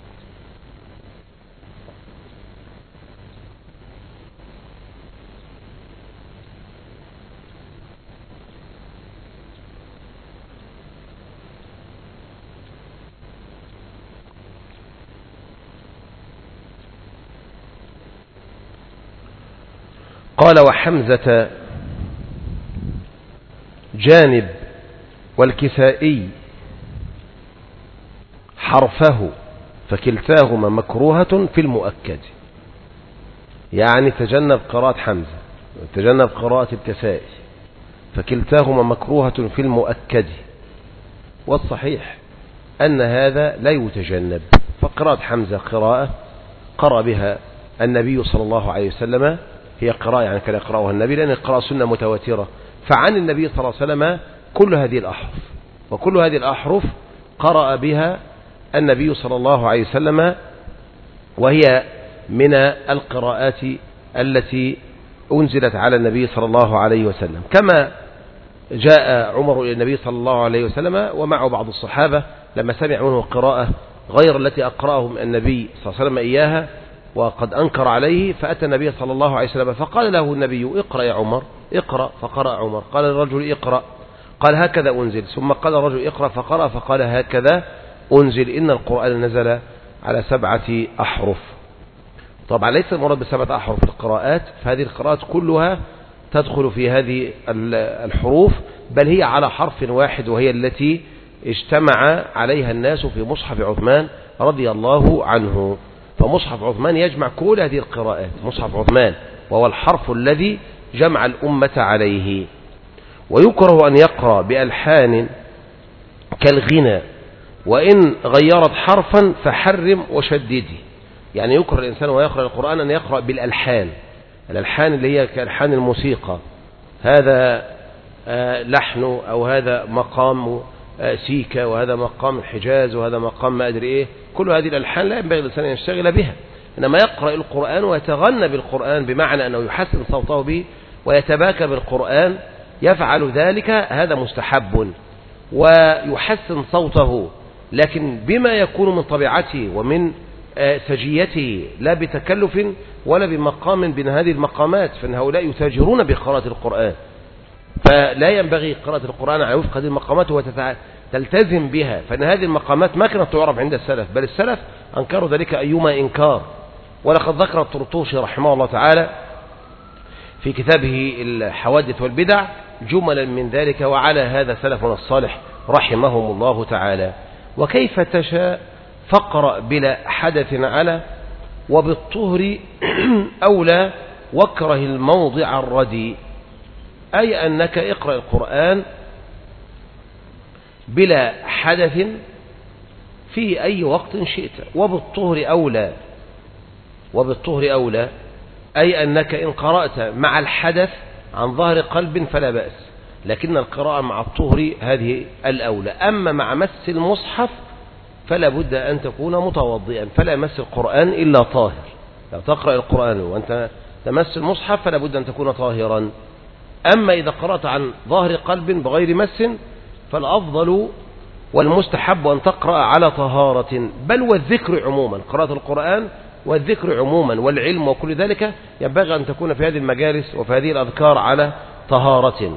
قال وحمزة جانب والكسائي حرفه فكلتاهما مكروهة في المؤكد، يعني تجنب قراءة حمزة وتجنب قراءة الكسائي، فكلتاهما مكروهة في المؤكد. والصحيح أن هذا لا يتجنب، فقراءة حمزة قراءة قرأ بها النبي صلى الله عليه وسلم، هي قراءة يعني كان يقرأها النبي، لأن القراءة سنة متواترة، فعن النبي صلى الله عليه وسلم كل هذه الأحرف، وكل هذه الأحرف قرأ بها النبي صلى الله عليه وسلم، وهي من القراءات التي أنزلت على النبي صلى الله عليه وسلم. كما جاء عمر إلى النبي صلى الله عليه وسلم ومعه بعض الصحابة لما سمع منه قراءة غير التي أقرأهم النبي صلى الله عليه وسلم إياها وقد أنكر عليه، فأتى النبي صلى الله عليه وسلم فقال له النبي اقرأ يا عمر، اقرأ، فقرأ عمر. قال الرجل اقرأ، قال هكذا أنزل. ثم قال الرجل اقرأ فقرأ، فقال هكذا أنزل، إن القرآن نزل على 7 أحرف. طبعا ليس المراد ب7 أحرف القراءات، فهذه القراءات كلها تدخل في هذه الحروف، بل هي على حرف واحد، وهي التي اجتمع عليها الناس في مصحف عثمان رضي الله عنه. فمصحف عثمان يجمع كل هذه القراءات، مصحف عثمان وهو الحرف الذي جمع الأمة عليه. ويكره أن يقرأ بألحان كالغنى، وإن غيرت حرفا فحرم وشددي، يعني يكره الإنسان ويقرأ القرآن أن يقرأ بالألحان، الألحان اللي هي كألحان الموسيقى، هذا لحن أو هذا مقام سيكا وهذا مقام الحجاز وهذا مقام ما أدري إيه، كل هذه الألحان لا ينبغي الإنسان أن يشتغل بها، إنما يقرأ القرآن ويتغنى بالقرآن، بمعنى أنه يحسن صوته به ويتباكى بالقرآن، يفعل ذلك هذا مستحب، ويحسن صوته لكن بما يكون من طبيعته ومن سجيته، لا بتكلف ولا بمقام من هذه المقامات، فإن هؤلاء يتاجرون بقراءة القرآن، فلا ينبغي قراءة القرآن على وفق هذه المقامات وتلتزم بها، فإن هذه المقامات ما كانت تعرف عند السلف، بل السلف أنكروا ذلك أيما إنكار. ولقد ذكر الطرطوشي رحمه الله تعالى في كتابه الحوادث والبدع جملا من ذلك، وعلى هذا سلفنا الصالح رحمهم الله تعالى. وكيف تشاء فقرأ بلا حدث على، وبالطهر أولى، واكره الموضع الردي، أي أنك اقرأ القرآن بلا حدث في أي وقت شئت، وبالطهر أولى، أي أنك إن قرأت مع الحدث عن ظهر قلب فلا بأس، لكن القراءة مع الطهر هذه الأولى. أما مع مس المصحف فلا بد أن تكون متوضئا، فلا يمس القرآن إلا طاهر. لو تقرأ القرآن وأنت تمس المصحف فلا بد أن تكون طاهرا. أما إذا قرأت عن ظهر قلب بغير مس فالأفضل والمستحب أن تقرأ على طهارة، بل والذكر عموما، قراءة القرآن والذكر عموما والعلم وكل ذلك ينبغي أن تكون في هذه المجالس وفي هذه الأذكار على طهارة.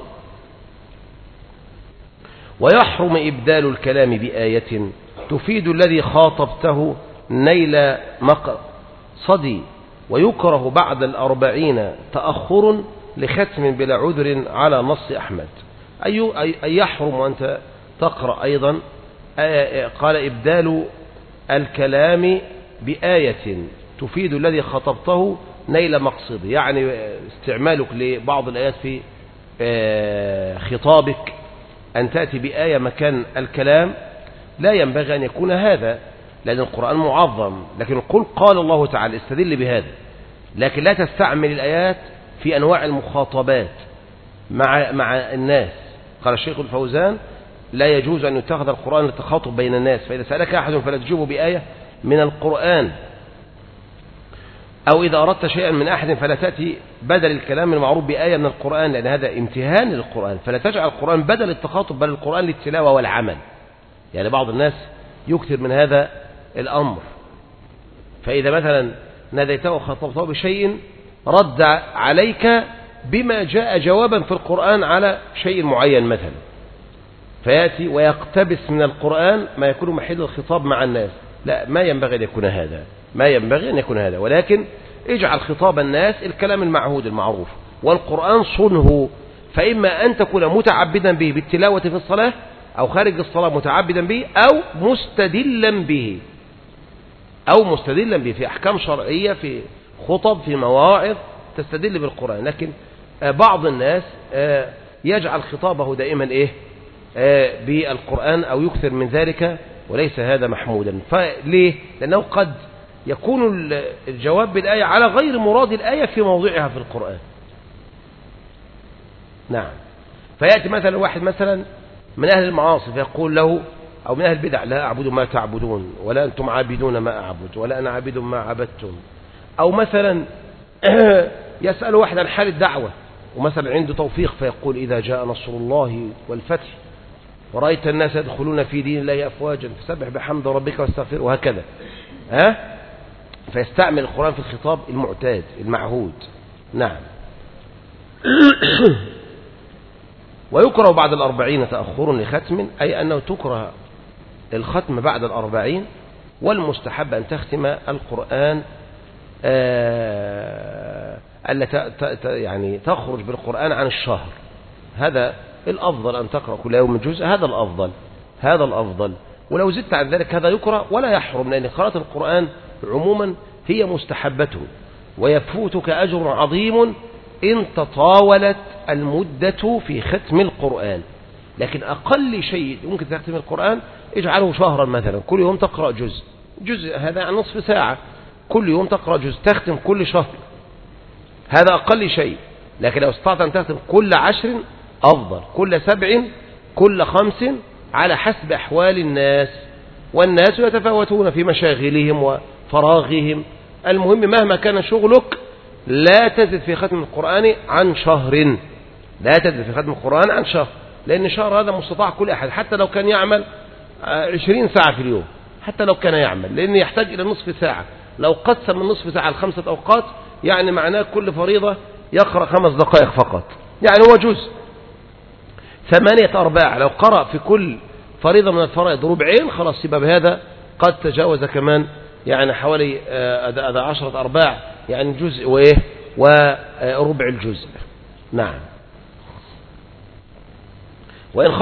ويحرم إبدال الكلام بآية تفيد الذي خاطبته نيل مقصدي، ويكره بعد 40 تأخر لختم بلا عذر على نص أحمد. أي يحرم أنت تقرأ أيضا قال إبدال الكلام بآية تفيد الذي خطبته نيل مقصد، يعني استعمالك لبعض الآيات في خطابك أن تأتي بآية مكان الكلام، لا ينبغي أن يكون هذا، لأن القرآن معظم. لكن قل قال الله تعالى استدل بهذا، لكن لا تستعمل الآيات في أنواع المخاطبات مع الناس. قال الشيخ الفوزان لا يجوز أن يتخذ القرآن للتخاطب بين الناس، فإذا سألك أحد فلا تجيبه بآية من القرآن، أو إذا أردت شيئا من أحد فلا تأتي بدل الكلام المعروف بآية من القرآن، لأن هذا امتهان للقرآن، فلا تجعل القرآن بدل التخاطب، بل القرآن للتلاوة والعمل. يعني بعض الناس يكثر من هذا الأمر، فإذا مثلا ناديته وخطبته بشيء رد عليك بما جاء جوابا في القرآن على شيء معين مثلا، فيأتي ويقتبس من القرآن ما يكون محل الخطاب مع الناس. لا، ما ينبغي أن يكون هذا، ما ينبغي أن يكون هذا، ولكن اجعل خطاب الناس الكلام المعهود المعروف، والقرآن صنه، فإما أن تكون متعبدا به بالتلاوة في الصلاة، أو خارج الصلاة متعبدا به، أو مستدلا به في أحكام شرعية، في خطب، في مواعظ تستدل بالقرآن. لكن بعض الناس يجعل خطابه دائما بالقرآن أو يكثر من ذلك، وليس هذا محمودا. فليه؟ لأنه قد يكون الجواب بالآية على غير مراد الآية في موضعها في القرآن. نعم. فيأتي مثلا واحد مثلا من أهل المعاصي فيقول له، أو من أهل البدع: لا أعبد ما تعبدون، ولا أنتم عابدون ما أعبد، ولا أنا عابد ما عبدتم. أو مثلا يسأل واحد عن حال الدعوة ومثلا عنده توفيق فيقول: إذا جاء نصر الله والفتح ورأيت الناس يدخلون في دين الله أفواجا فسبح بحمد ربك واستغفره، وهكذا. فيستعمل القرآن في الخطاب المعتاد المعهود. نعم. ويكره بعد 40 تأخر لختم، أي أنه تكره الختم بعد 40، والمستحب أن تختم القرآن يعني تخرج بالقرآن عن الشهر. هذا الأفضل، أن تقرأ كل يوم جزء، هذا الأفضل. ولو زدت عن ذلك هذا يكره ولا يحرم، لأن قراءة القرآن عموما هي مستحبته، ويفوتك أجر عظيم إن تطاولت المدة في ختم القرآن. لكن أقل شيء ممكن تختم القرآن اجعله شهرا مثلا، كل يوم تقرأ جزء هذا عن نصف ساعة، كل يوم تقرأ جزء، تختم كل شهر، هذا أقل شيء. لكن لو استطعت أن تختم كل 10 أفضل، كل 7، كل 5، على حسب أحوال الناس، والناس يتفاوتون في مشاغلهم وفراغهم. المهم مهما كان شغلك لا تزد في ختم القرآن عن شهر، لا تزد في ختم القرآن عن شهر، لأن شهر هذا مستطاع كل أحد، حتى لو كان يعمل 20 ساعة في اليوم حتى لو كان يعمل، لأن يحتاج إلى نصف ساعة. لو قسم النصف ساعة ل5 أوقات يعني معناه كل فريضة يقرأ 5 دقائق فقط، يعني هو جزء 8/4. لو قرأ في كل فريضة من الفرائض ربعين خلاص يبقى بهذا قد تجاوز كمان يعني حوالي 10/4، يعني جزء وإيه وربع الجزء. نعم. وإن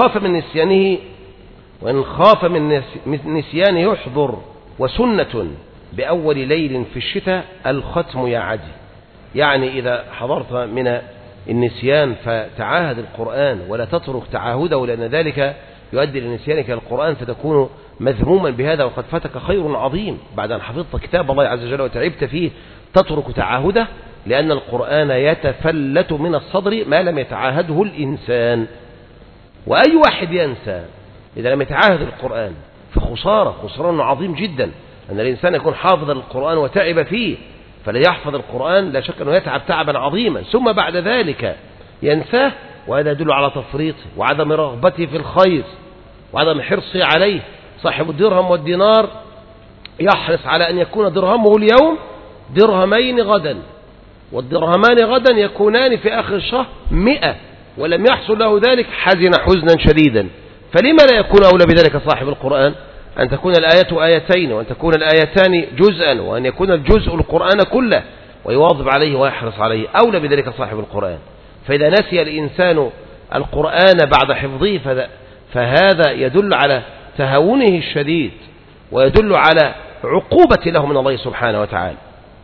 خاف من نسيانه يحضر. وسنة بأول ليل في الشتاء الختم يا عدي، يعني إذا حضرت من النسيان فتعاهد القرآن ولا تترك تعاهده، لأن ذلك يؤدي لنسيانك القرآن فتكون مذموما بهذا، وقد فاتك خير عظيم بعد أن حفظت كتاب الله عز وجل وتعبت فيه تترك تعاهده، لأن القرآن يتفلت من الصدر ما لم يتعاهده الإنسان. وأي واحد ينسى إذا لم يتعاهد القرآن خسران عظيم جدا، أن الإنسان يكون حافظ القرآن وتعب فيه، فليحفظ القرآن لا شك أنه يتعب تعبا عظيما، ثم بعد ذلك ينساه، وهذا يدل على تفريطه وعدم رغبته في الخير وعدم حرصه عليه. صاحب الدرهم والدينار يحرص على أن يكون درهمه اليوم درهمين غدا، والدرهمان غدا يكونان في آخر الشهر 100، ولم يحصل له ذلك حزن حزنا شديدا. فلما لا يكون أولى بذلك صاحب القرآن؟ أن تكون الآية آيتين، وأن تكون الآيتان جزءا، وأن يكون الجزء القرآن كله ويواظب عليه ويحرص عليه، أولى بذلك صاحب القرآن. فإذا نسي الإنسان القرآن بعد حفظه فهذا يدل على تهاونه الشديد، ويدل على عقوبة له من الله سبحانه وتعالى.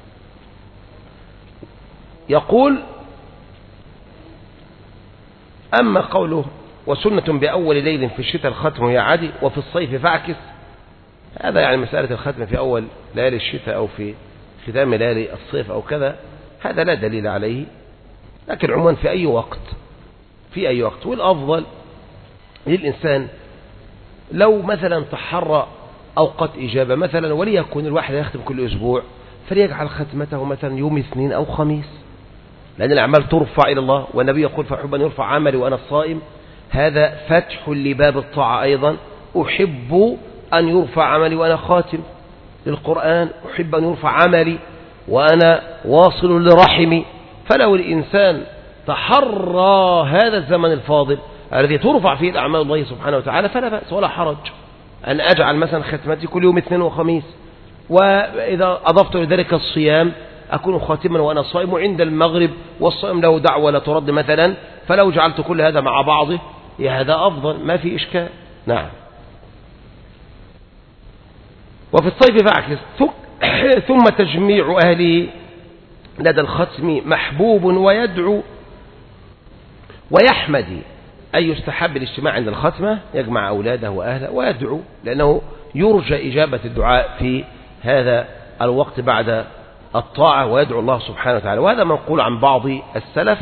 يقول: أما قوله وسنة بأول ليل في الشتاء الختم يا عدي وفي الصيف فاعكس، هذا يعني مسألة الختم في أول ليالي الشتاء أو في ختام ليالي الصيف أو كذا، هذا لا دليل عليه، لكن عموما في أي وقت. والأفضل للإنسان لو مثلا تحرى أوقات إجابة مثلا، وليكن الواحد يختم كل أسبوع، فليجعل ختمته مثلا يوم اثنين أو خميس، لأن الأعمال ترفع إلى الله، والنبي يقول: فأحب أن يرفع عملي وأنا الصائم. هذا فتح لباب الطاعة أيضا. أحب أن يرفع عملي وأنا خاتم للقرآن، أحب أن يرفع عملي وأنا واصل لرحمي. فلو الإنسان تحرى هذا الزمن الفاضل الذي ترفع فيه الأعمال الله سبحانه وتعالى فلا بأس ولا حرج أن أجعل مثلا ختمتي كل يوم اثنين وخميس، وإذا أضفت لذلك الصيام أكون خاتما وأنا صائم عند المغرب، والصائم له دعوة لا ترد مثلا، فلو جعلت كل هذا مع بعضه هذا أفضل، ما في إشكال. نعم. وفي الصيف فاعكس. ثم تجميع أهله لدى الختم محبوب ويدعو ويحمد، أي يستحب الاجتماع عند الختمة، يجمع أولاده وأهله ويدعو، لأنه يرجى إجابة الدعاء في هذا الوقت بعد الطاعة، ويدعو الله سبحانه وتعالى. وهذا منقول عن بعض السلف.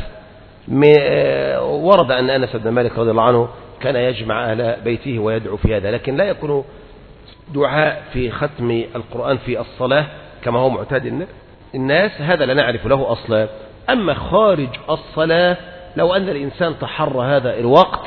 ورد أن أنس بن مالك رضي الله عنه كان يجمع أهل بيته ويدعو في هذا، لكن لا يكون دعاء في ختم القرآن في الصلاة كما هو معتاد الناس، هذا لا نعرف له أصلا. أما خارج الصلاة لو أن الإنسان تحرى هذا الوقت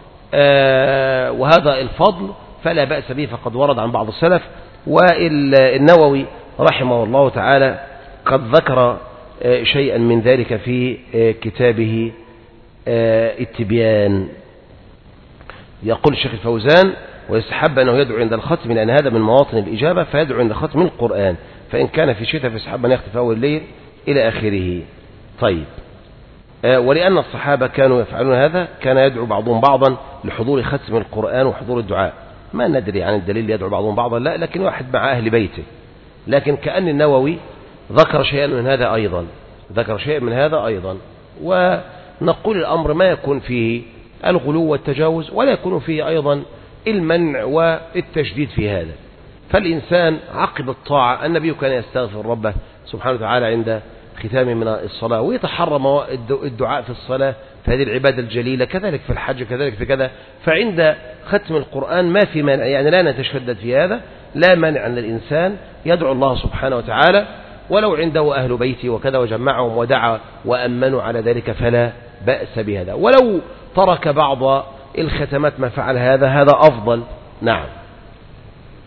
وهذا الفضل فلا بأس به، فقد ورد عن بعض السلف. والنووي رحمه الله تعالى قد ذكر شيئا من ذلك في كتابه التبيان. يقول الشيخ الفوزان: ويستحب أنه يدعو عند الختم، لأن هذا من مواطن الإجابة، فيدعو عند ختم القرآن، فإن كان في شتاء فيستحب أن يختم في أول الليل إلى آخره. طيب. ولأن الصحابة كانوا يفعلون هذا، كان يدعو بعضهم بعضا لحضور ختم القرآن وحضور الدعاء. ما ندري عن الدليل يدعو بعضهم بعضا، لا، لكن واحد مع أهل بيته. لكن كأن النووي ذكر شيئا من هذا أيضا، ونقول الأمر ما يكون فيه الغلو والتجاوز، ولا يكون فيه أيضا المنع والتشديد في هذا. فالإنسان عقب الطاعة، النبي كان يستغفر ربه سبحانه وتعالى عند ختام من الصلاة، ويتحرى الدعاء في الصلاة في هذه العبادة الجليلة، كذلك في الحج، كذلك في كذا. فعند ختم القرآن ما في مانع، يعني لا نتشدد في هذا، لا مانع أن الإنسان يدعو الله سبحانه وتعالى، ولو عنده أهل بيته وكذا وجمعهم ودعا وأمنوا على ذلك فلا بأس بهذا. ولو ترك بعض الختمات ما فعل هذا أفضل. نعم.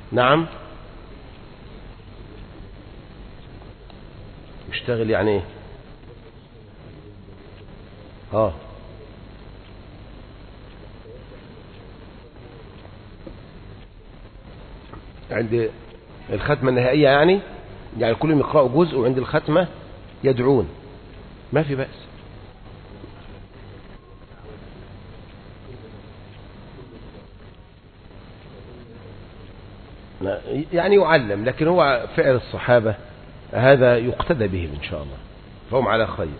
نعم. يشتغل يعني ايه؟ عند الختمة النهائية يعني كلهم يقرأوا جزء وعند الختمة يدعون، ما في بأس. يعني يعلم، لكن هو فعل الصحابة هذا يقتدى بهم إن شاء الله، فهم على خير.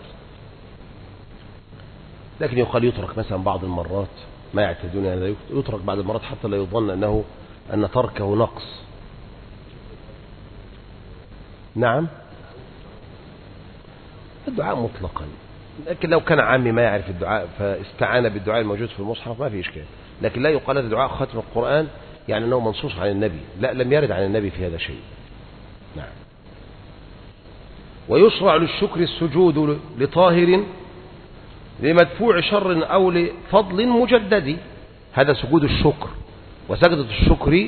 لكن يقال يترك مثلا بعض المرات، ما يعتدون يعني، يترك بعض المرات حتى لا يظن أن تركه نقص. نعم. الدعاء مطلقا، لكن لو كان عامي ما يعرف الدعاء فاستعان بالدعاء الموجود في المصحف ما في إشكال. لكن لا يقال هذا دعاء ختم القرآن يعني أنه منصوص عن النبي، لا، لم يرد عن النبي في هذا شيء. نعم. ويشرع للشكر السجود لطاهر لمدفوع شر أو لفضل مجدد، هذا سجود الشكر. وسجدة الشكر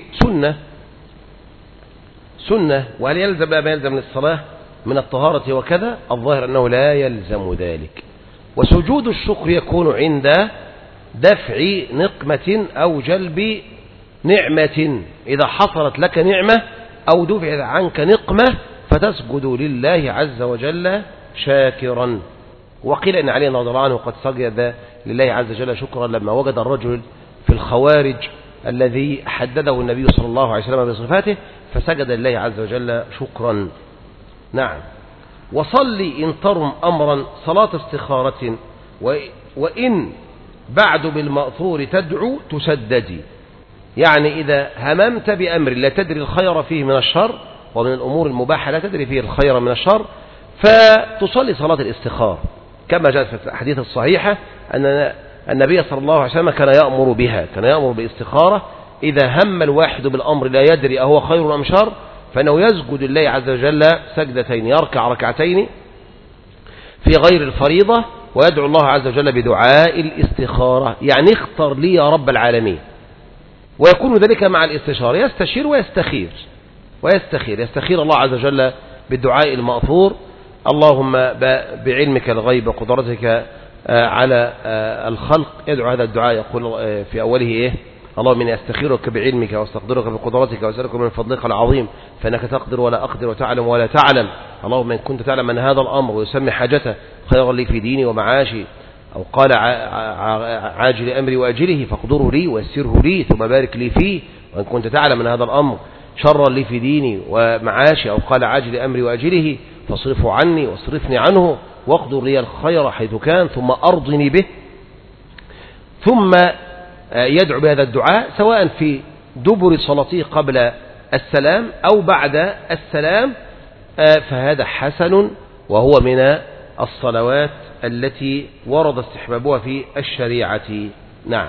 سنة، وهل يلزم ما يلزم للصلاة من الطهارة وكذا؟ الظاهر أنه لا يلزم ذلك. وسجود الشكر يكون عند دفع نقمة أو جلب نعمة، إذا حصلت لك نعمة أو دفع عنك نقمة فتسجد لله عز وجل شاكرا. وقيل إن علي رضي الله عنه قد سجد لله عز وجل شكرا لما وجد الرجل في الخوارج الذي حدده النبي صلى الله عليه وسلم بصفاته، فسجد لله عز وجل شكرا. نعم. وصلي إن ترم أمرا صلاة استخارة، وإن بعد بالمأثور تدعو تسددي، يعني إذا هممت بأمر لا تدري الخير فيه من الشر، ومن الأمور المباحة لا تدري فيه الخير من الشر، فتصلي صلاة الاستخارة كما جاءت في الحديث الصحيحة أن النبي صلى الله عليه وسلم كان يأمر بها، كان يأمر بالاستخارة. إذا هم الواحد بالأمر لا يدري أهو خير أم شر فإنه يسجد لله عز وجل سجدتين، يركع ركعتين في غير الفريضة ويدعو الله عز وجل بدعاء الاستخارة، يعني اختر لي يا رب العالمين. ويكون ذلك مع الاستشارة، يستشير يستخير الله عز وجل بالدعاء المأثور: اللهم بعلمك الغيب وقدرتك على الخلق. يدعو هذا الدعاء يقول في أوله إيه؟ اللهم إني أستخيرك بعلمك واستقدرك بقدرتك وأسألك من فضلك العظيم فإنك تقدر ولا أقدر وتعلم ولا تعلم. اللهم إن كنت تعلم أن هذا الأمر ويسمي حاجته خيرا لي في ديني ومعاشي، أو قال عاجل أمري وأجله فاقدره لي ويسره لي ثم بارك لي فيه، وإن كنت تعلم أن هذا الأمر شرا لي في ديني ومعاشي، أو قال عاجل أمري وأجله فاصرفه عني واصرفني عنه واقدر لي الخير حيث كان ثم أرضني به. ثم يدعو بهذا الدعاء سواء في دبر صلاته قبل السلام أو بعد السلام، فهذا حسن وهو من الصلوات التي ورد استحبابها في الشريعة. نعم.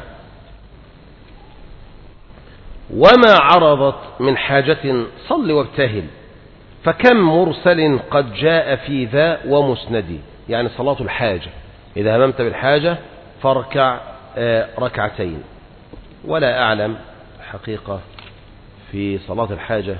وما عرضت من حاجة صل وابتهل، فكم مرسل قد جاء في ذا ومسند، يعني صلاة الحاجة إذا هممت بالحاجة فاركع ركعتين. ولا أعلم حقيقة في صلاة الحاجة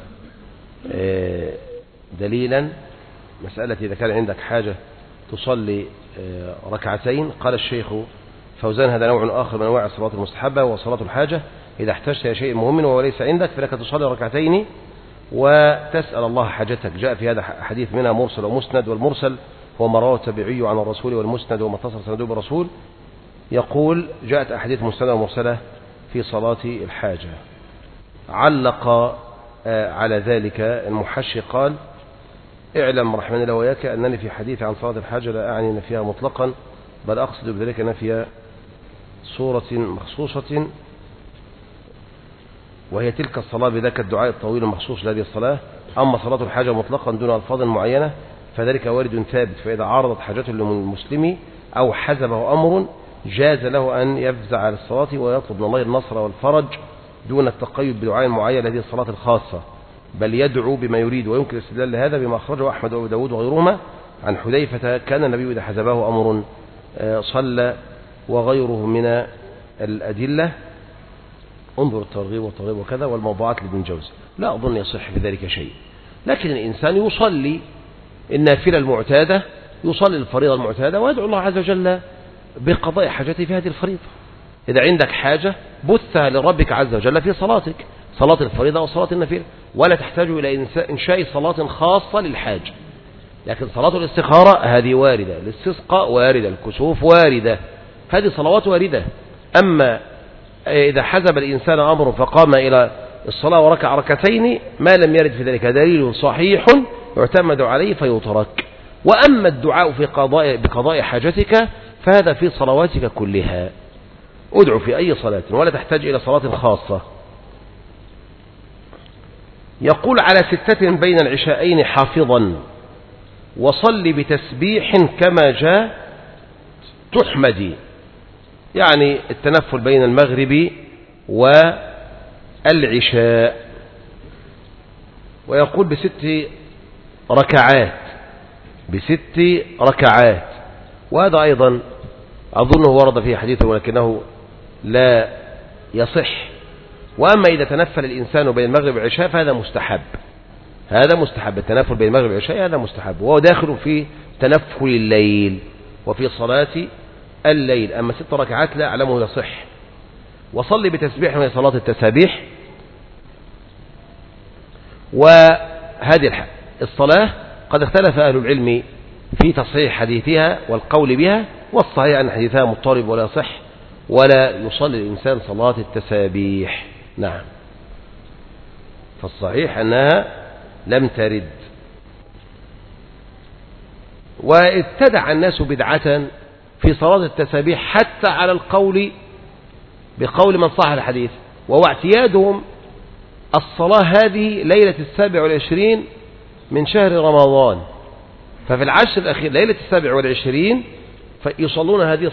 دليلا مسألة إذا كان عندك حاجة تصلي ركعتين. قال الشيخ فوزان هذا نوع آخر من أنواع الصلاة المستحبة وصلاة الحاجة، إذا احتجت إلى شيء مهم وليس عندك فلك تصلي ركعتين وتسأل الله حاجتك. جاء في هذا حديث منها مرسل ومسند، والمرسل هو ما رواه التابعي عن الرسول، والمسند هو ما اتصل سنده بالرسول. يقول جاءت أحاديث مسندة ومرسلة في صلاة الحاجة. علق على ذلك المحشي قال: اعلم رحمن الله وإياك أنني في حديث عن صلاة الحاجة لا أعني نفيها مطلقا، بل أقصد بذلك نفي صورة مخصوصة، وهي تلك الصلاة بذاك الدعاء الطويل المخصوص لهذه الصلاة. أما صلاة الحاجة مطلقا دون ألفاظ معينة فذلك وارد ثابت، فإذا عارضت حاجة للمسلم أو حزبه أمر جاز له أن يفزع للصلاة ويطلب من الله النصر والفرج دون التقيد بدعاء معين لهذه الصلاة الخاصة، بل يدعو بما يريد. ويمكن الاستدلال لهذا بما أخرجه أحمد وأبو داود وغيرهما عن حذيفة: كان النبي إذا حزبه أمر صلى، وغيره من الأدلة. انظر الترغيب والترغيب وكذا والموضوعات لابن جوزي، لا أظن يصح في ذلك شيء. لكن الإنسان يصلي النافلة المعتادة، يصلي الفريضة المعتادة ويدعو الله عز وجل بقضاء حاجته في هذه الفريضة. إذا عندك حاجة بثها لربك عز وجل في صلاتك، صلاة الفريضة وصلاة النافلة، ولا تحتاج إلى إنشاء صلاة خاصة للحاجة. لكن صلاة الاستخارة هذه واردة، الاستسقاء واردة، الكسوف واردة، هذه صلوات واردة. أما إذا حزب الإنسان أمره فقام إلى الصلاة وركع ركعتين ما لم يرد في ذلك دليل صحيح يعتمد عليه فيترك. وأما الدعاء بقضاء حاجتك فهذا في صلواتك كلها، ادعو في أي صلاة ولا تحتاج إلى صلاة خاصة. يقول على 6 بين العشاءين حافظا وصل بتسبيح كما جاء تحمدي، يعني التنفل بين المغرب والعشاء. ويقول ب6 ركعات، ب6 ركعات، وهذا أيضا أظنه ورد فيه حديث ولكنه لا يصح. وأما إذا تنفل الإنسان بين المغرب والعشاء فهذا مستحب، هذا مستحب، التنفل بين المغرب والعشاء هذا مستحب، وهو داخل في تنفل الليل وفي صلاة الليل. أما 6 ركعات لا أعلمه يصح. وصلي بتسبيح وهي صلاة التسابيح. وهذه الصلاة قد اختلف أهل العلم في تصحيح حديثها والقول بها، والصحيح أن حديثها مضطرب ولا صح، ولا يصلي الإنسان صلاة التسابيح. نعم، فالصحيح أنها لم ترد. وابتدع الناس بدعة في صلاة التسابيح حتى على القول بقول من صح الحديث، وهو اعتيادهم الصلاة هذه ليلة 27 من شهر رمضان، ففي العشر الأخير ليلة 27 فيصلون هذه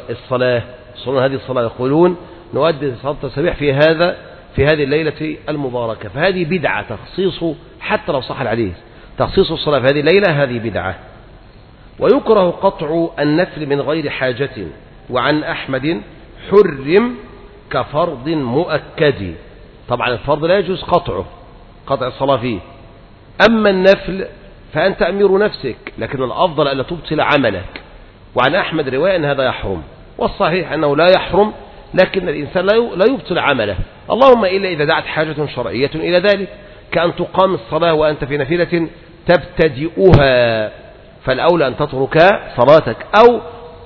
الصلاة يقولون نؤدي صلاة التسابيح في هذه الليلة المباركة. فهذه بدعة، تخصيص حتى لو صح الحديث تخصيص الصلاة في هذه الليلة هذه بدعة. ويكره قطع النفل من غير حاجة، وعن أحمد حرم كفرض مؤكد. طبعا الفرض لا يجوز قطع الصلاة فيه، أما النفل فأنت أمير نفسك، لكن الأفضل ألا تبطل عملك. وعن أحمد رواية أن هذا يحرم، والصحيح أنه لا يحرم، لكن الإنسان لا يبطل عمله، اللهم إلا إذا دعت حاجة شرعية إلى ذلك، كأن تقام الصلاة وأنت في نافلة تبتدئها، فالأولى أن تترك صلاتك. أو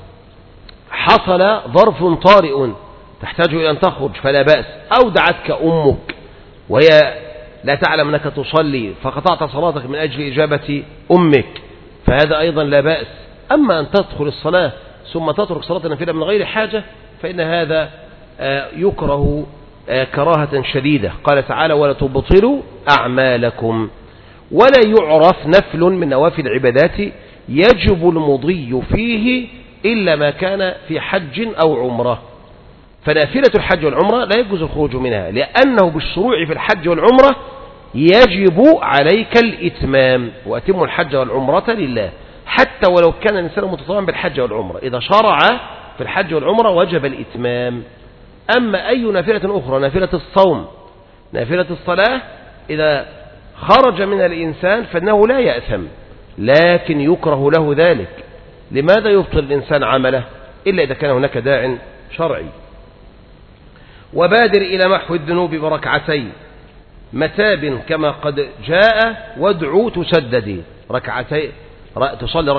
حصل ظرف طارئ تحتاج إلى أن تخرج فلا بأس، أو دعتك أمك وهي لا تعلم أنك تصلي فقطعت صلاتك من أجل إجابة أمك، فهذا أيضا لا بأس. أما أن تدخل الصلاة ثم تترك صلاة النافلة من غير حاجة فإن هذا يكره كراهة شديدة. قال تعالى ولا تبطلوا أعمالكم. ولا يعرف نفل من نوافل العبادات يجب المضي فيه إلا ما كان في حج أو عمرة. فنافلة الحج والعمرة لا يجوز الخروج منها، لأنه بالشروع في الحج والعمرة يجب عليك الإتمام، وأتم الحج والعمرة لله، حتى ولو كان الإنسان متطوعا بالحج والعمرة، إذا شرع في الحج والعمرة وجب الإتمام. أما أي نافلة أخرى، نافلة الصوم، نافلة الصلاة، إذا خرج من الإنسان فإنه لا يأثم، لكن يكره له ذلك. لماذا يبطل الإنسان عمله إلا إذا كان هناك داع شرعي؟ وبادر إلى محو الذنوب بركعتين متاب كما قد جاء، وادعو تسددي. تصلي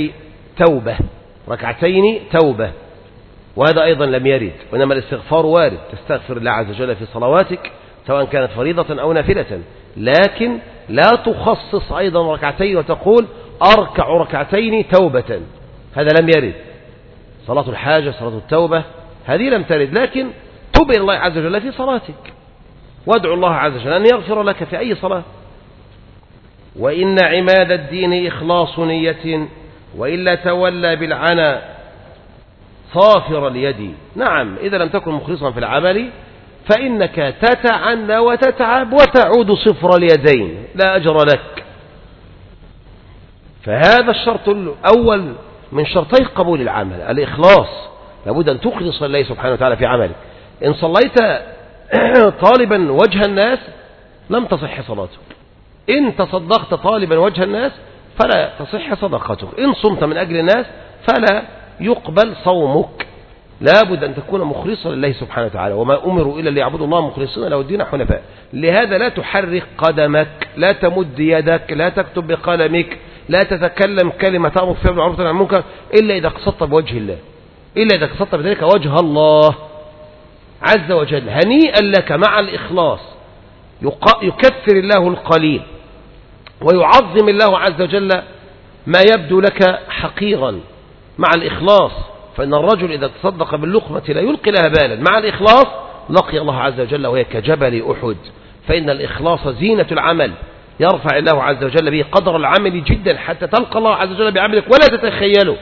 ركعتين توبة، وهذا أيضا لم يرد، وإنما الاستغفار وارد، تستغفر الله عز وجل في صلواتك سواء كانت فريضة أو نافلة، لكن لا تخصص أيضا ركعتين وتقول أركع ركعتين توبة، هذا لم يرد. صلاة الحاجة، صلاة التوبة، هذه لم ترد، لكن تب إلى الله عز وجل في صلاتك، وادعو الله عز وجل أن يغفر لك في أي صلاة. وإن عماد الدين إخلاص نية، وإلا تولى بالعنا صافر اليد. نعم، إذا لم تكن مخلصا في العمل فإنك تتعنى وتتعب وتعود صفر اليدين، لا أجر لك. فهذا الشرط الأول من شرطي قبول العمل، الإخلاص، لابد أن تخلص لله سبحانه وتعالى في عملك. إن صليت طالبا وجه الناس لم تصح صلاتك. إن تصدقت طالبا وجه الناس فلا تصح صدقتك. إن صمت من أجل الناس فلا يقبل صومك. لابد أن تكون مخلصا لله سبحانه وتعالى، وما أمروا إلا ليعبدوا الله مخلصين له الدين حنفاء. لهذا لا تحرك قدمك، لا تمد يدك، لا تكتب بقلمك، لا تتكلم كلمة تأمر فيها بالمعروف وتنهى عن المنكر إلا إذا قصدت بوجه الله، إلا إذا قصدت بذلك وجه الله عز وجل. هنيئا لك مع الإخلاص. يكثر الله القليل ويعظم الله عز وجل ما يبدو لك حقيرا مع الإخلاص. فإن الرجل إذا تصدق باللقمة لا يلقي لها بالا، مع الإخلاص لقي الله عز وجل وهي كجبل أحد. فإن الإخلاص زينة العمل، يرفع الله عز وجل به قدر العمل جدا حتى تلقى الله عز وجل بعملك ولا تتخيله.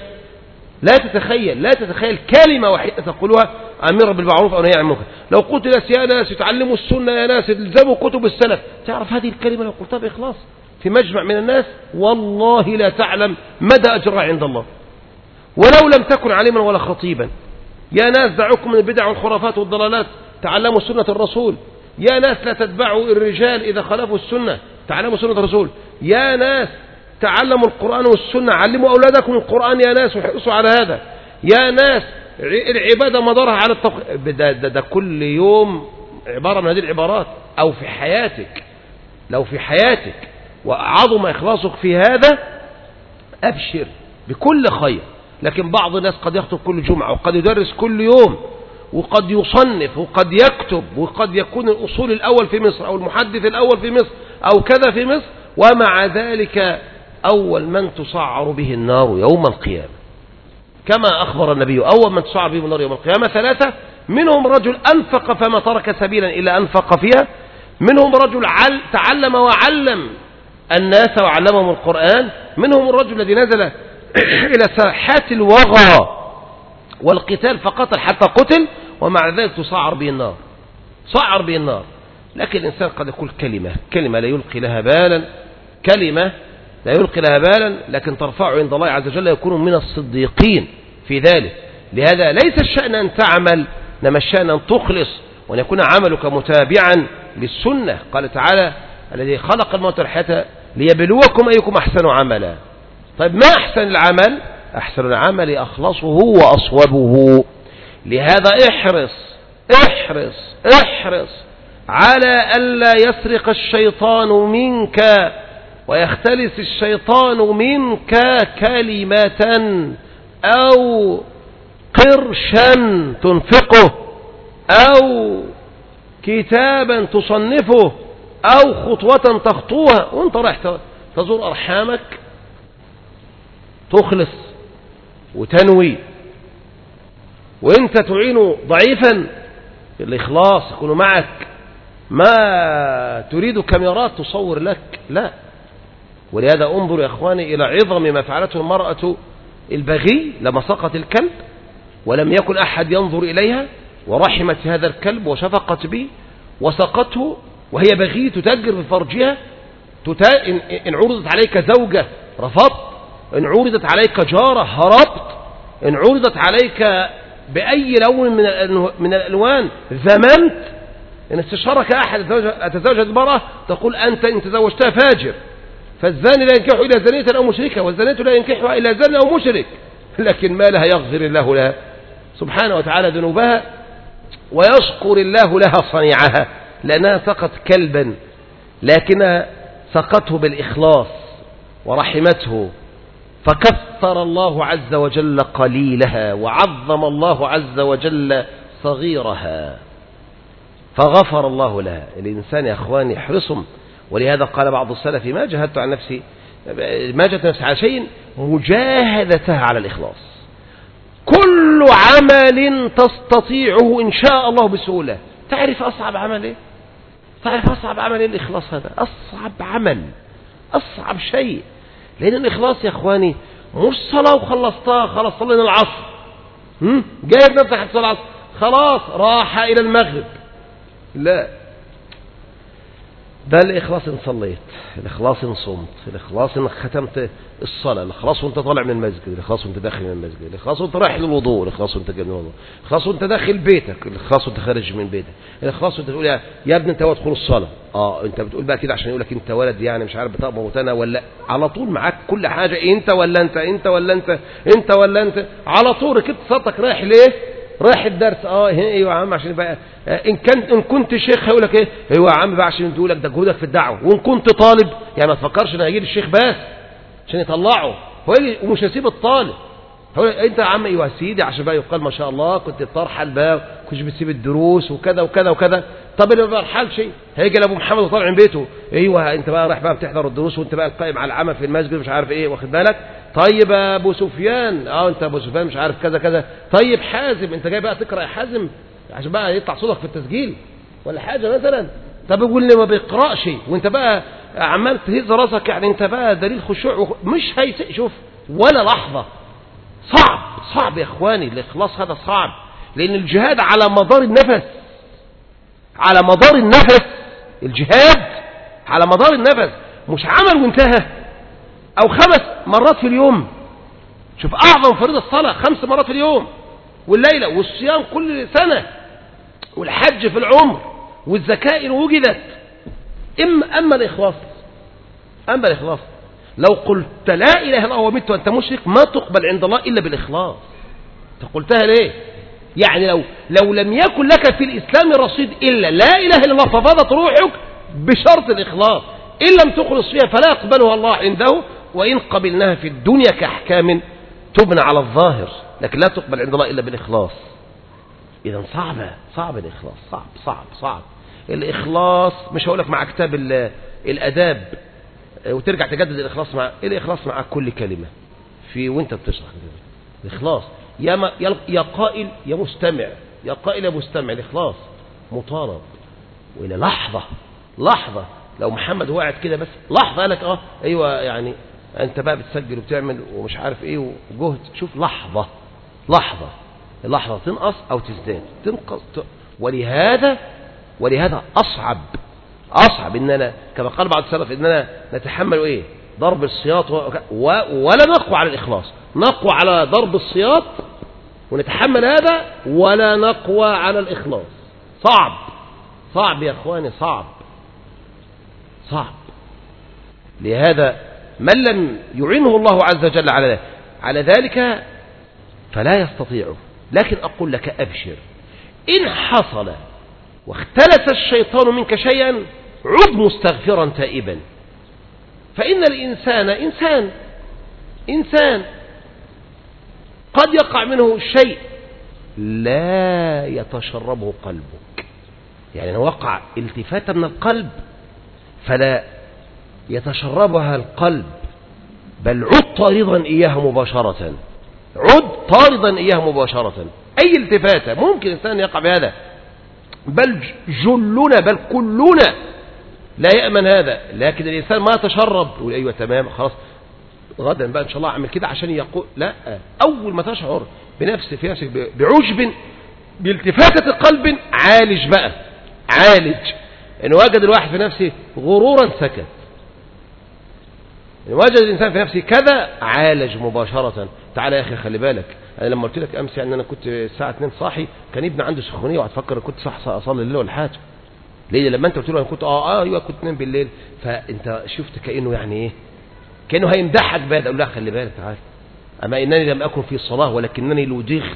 لا تتخيل كلمة واحدة تقولها أمر بالمعروف أو نهي عن المنكر. لو قلت لناس يا ناس تعلموا السنة، يا ناس الزموا كتب السلف، تعرف هذه الكلمة لو قلتها بإخلاص في مجمع من الناس والله لا تعلم مدى أجرها عند الله، ولو لم تكن عالما ولا خطيبا. يا ناس دعوكم من البدع والخرافات والضلالات، تعلموا سنة الرسول. يا ناس لا تتبعوا الرجال إذا خالفوا السنة، تعلموا سنة الرسول. يا ناس تعلموا القرآن والسنة، علموا أولادكم القرآن يا ناس وحرصوا على هذا. يا ناس العبادة مدارها على ده كل يوم عبارة من هذه العبارات. أو في حياتك، لو في حياتك وعظم إخلاصك في هذا أبشر بكل خير. لكن بعض الناس قد يخطب كل جمعة، وقد يدرس كل يوم، وقد يصنف، وقد يكتب، وقد يكون الأصول الأول في مصر أو المحدث الأول في مصر أو كذا في مصر، ومع ذلك أول من تسعر به النار يوم القيامة، كما أخبر النبي أول من تسعر به النار يوم القيامة 3: منهم رجل أنفق فما ترك سبيلا إلا أنفق فيها، منهم رجل تعلم وعلم الناس وعلمهم القرآن، منهم الرجل الذي نزل إلى ساحات الوغى والقتال فقتل حتى قتل، ومع ذلك تسعر به النار، سعر به النار. لكن الإنسان قد يقول كلمة لا يلقي لها بالا، كلمة لا يلقي لها بالا، لكن ترفعه عند الله عز وجل يكون من الصديقين في ذلك. لهذا ليس الشأن أن تعمل، إنما الشأن أن تخلص وأن يكون عملك متابعا للسنة. قال تعالى: الذي خلق الموت والحياة ليبلوكم أيكم أحسن عملا. طيب ما أحسن العمل؟ أحسن العمل أخلصه وأصوبه. لهذا احرص على ألا يسرق الشيطان منك ويختلس الشيطان منك كلمة أو قرشا تنفقه أو كتابا تصنفه أو خطوة تخطوها وانت رايح تزور أرحامك، تخلص وتنوي، وانت تعين ضعيفا الإخلاص يكون معك، ما تريد كاميرات تصور لك، لا. ولهذا انظر يا أخواني إلى عظم ما فعلته المرأة البغي لما سقط الكلب ولم يكن أحد ينظر إليها، ورحمت هذا الكلب وشفقت به وسقته وهي بغي تتجر في فرجها. إن عرضت عليك زوجة رفضت، إن عرضت عليك جارة هربت، إن عرضت عليك بأي لون من الألوان ذممت. إن استشارك أحد أتزوج المرأة تقول أنت إن تزوجتها فاجر، فالزاني لا ينكح إلى زانية أو مشركة، والزانية لا ينكحها إلى زاني أو مشرك. لكن ما لها يغفر الله لها سبحانه وتعالى ذنوبها ويشكر الله لها صنيعها، لأنها سقط كلبا لكنها سقته بالإخلاص ورحمته، فكثر الله عز وجل قليلها وعظم الله عز وجل صغيرها فغفر الله لها. الإنسان يا أخواني احرصهم. ولهذا قال بعض السلف: ما جهدت نفسي على شيء مجاهدتها على الإخلاص. كل عمل تستطيعه إن شاء الله بسهولة. تعرف أصعب عمل إيه؟ الإخلاص. هذا أصعب عمل، أصعب شيء. لأن الإخلاص يا أخواني مش صلاة وخلصتها خلاص صلينا العصر، جايب نفسك حتى العصر خلاص راح إلى المغرب، لا. ده الإخلاص إن صليت، الإخلاص إن صمت، الإخلاص إن ختمت الصلاة، الإخلاص وأنت طالع من المسجد، الإخلاص وأنت داخل من المسجد، الإخلاص وأنت رايح للوضوء، الإخلاص وأنت جاي من الوضوء، الإخلاص وأنت داخل بيتك، الإخلاص وأنت خارج من بيتك، الإخلاص وأنت تقول يا ابني أنت وادخل الصلاة. أنت بتقول بقى كده عشان يقولك أنت ولد يعني مش عارف بتقبض وتنا ولا على طول معاك كل حاجة أنت ولا أنت، أنت ولا أنت، أنت ولا أنت، على طول ركبت صوتك رايح ليه؟ رايح الدرس. ايوه يا عم عشان بقى ان كنت شيخ هيقول لك ايه؟ ايوه يا عم بقى عشان تقول لك ده جهودك في الدعوه. وان كنت طالب يعني ما تفكرش ان هجيب الشيخ بس عشان يطلعه هو ومش هسيب الطالب. هو انت يا عم ايوه يا سيدي عشان بقى يقال ما شاء الله كنت بترحل بقى كنتش بتسيب الدروس وكذا وكذا وكذا. طب اللي ما بيرحلش هيجي لابو محمد وطالع من بيته ايوه انت بقى رايح بقى بتحضر الدروس وانت بقى القائم على العمل في المسجد مش عارف ايه واخد بالك. طيب ابو سفيان انت ابو سفيان مش عارف كذا كذا. طيب حازم انت جاي بقى تقرا يا حازم عشان بقى يطلع صوتك في التسجيل ولا حاجه مثلا. طب يقول لي ما بيقراش وانت بقى عمال تهز راسك يعني انت بقى دليل خشوع مش شوف ولا لحظه. صعب يا اخواني الاخلاص هذا صعب لان الجهاد على مدار النفس. على مدار النفس الجهاد على مدار النفس مش عمل وانتهى او 5 مرات في اليوم. شوف اعظم فريضة الصلاة 5 مرات في اليوم والليلة والصيام كل سنة والحج في العمر والزكاة إن وجدت. اما الاخلاص لو قلت لا اله الا الله ومت وانت مشرك ما تقبل عند الله الا بالاخلاص. انت قلتها ليه؟ يعني لو لم يكن لك في الاسلام رصيد الا لا اله الا الله ففاضت روحك بشرط الاخلاص. ان لم تخلص فيها فلا يقبلها الله عنده وان قبلناها في الدنيا كاحكام تبنى على الظاهر لكن لا تقبل عند الله الا بالاخلاص. اذا صعب الاخلاص صعب الاخلاص. مش هقول لك مع كتاب الاداب وترجع تجدد الإخلاص مع كل كلمة في وانت بتشرح الإخلاص يا قائل يا مستمع الإخلاص مطالب. وإلى لحظة لو محمد هو قاعد كده بس لحظة قالك أيوة يعني أنت بقى بتسجل وبتعمل ومش عارف إيه وجهد. شوف اللحظة تنقص أو تزداد ولهذا أصعب إننا كما قال بعض السلف إننا نتحمل ضرب السياط ولا نقوى على الإخلاص. نقوى على ضرب السياط ونتحمل هذا ولا نقوى على الإخلاص. صعب يا أخواني صعب. لهذا من لم يعنه الله عز وجل على ذلك فلا يستطيعه. لكن أقول لك أبشر إن حصل واختلس الشيطان منك شيئا عد مستغفرا تائبا. فإن الإنسان إنسان قد يقع منه شيء لا يتشربه قلبك. يعني لو وقع التفاتا من القلب فلا يتشربها القلب بل عد طاردا إياها مباشرة. أي التفاتة ممكن الإنسان يقع بهذا بل جلنا بل كلنا لا يأمن هذا. لكن الإنسان ما تشرب يقول أيوة تمام خلاص غدا بقى إن شاء الله أعمل كده عشان يقول لا. أول ما تشعر بنفسك بعجب بالتفاتة قلب عالج إن وجد الواحد في نفسه غرورا سكت. إن وجد الإنسان في نفسه كذا عالج مباشرة. تعالى يا أخي خلي بالك أنا لما قلت لك أمس يعني أنا كنت الساعة 2 صاحي كان ابني عنده سخونية وهتفكر كنت صح أصلي الليل ولا حاجة. ليه لما أنت قلت له أنا كنت أيوة كنت نام بالليل فأنت شفت كأنه يعني إيه كأنه هيمدحك بهذا. أقول لا خلي بالك تعالى أما إنني لم أكن في صلاة ولكنني لودغت.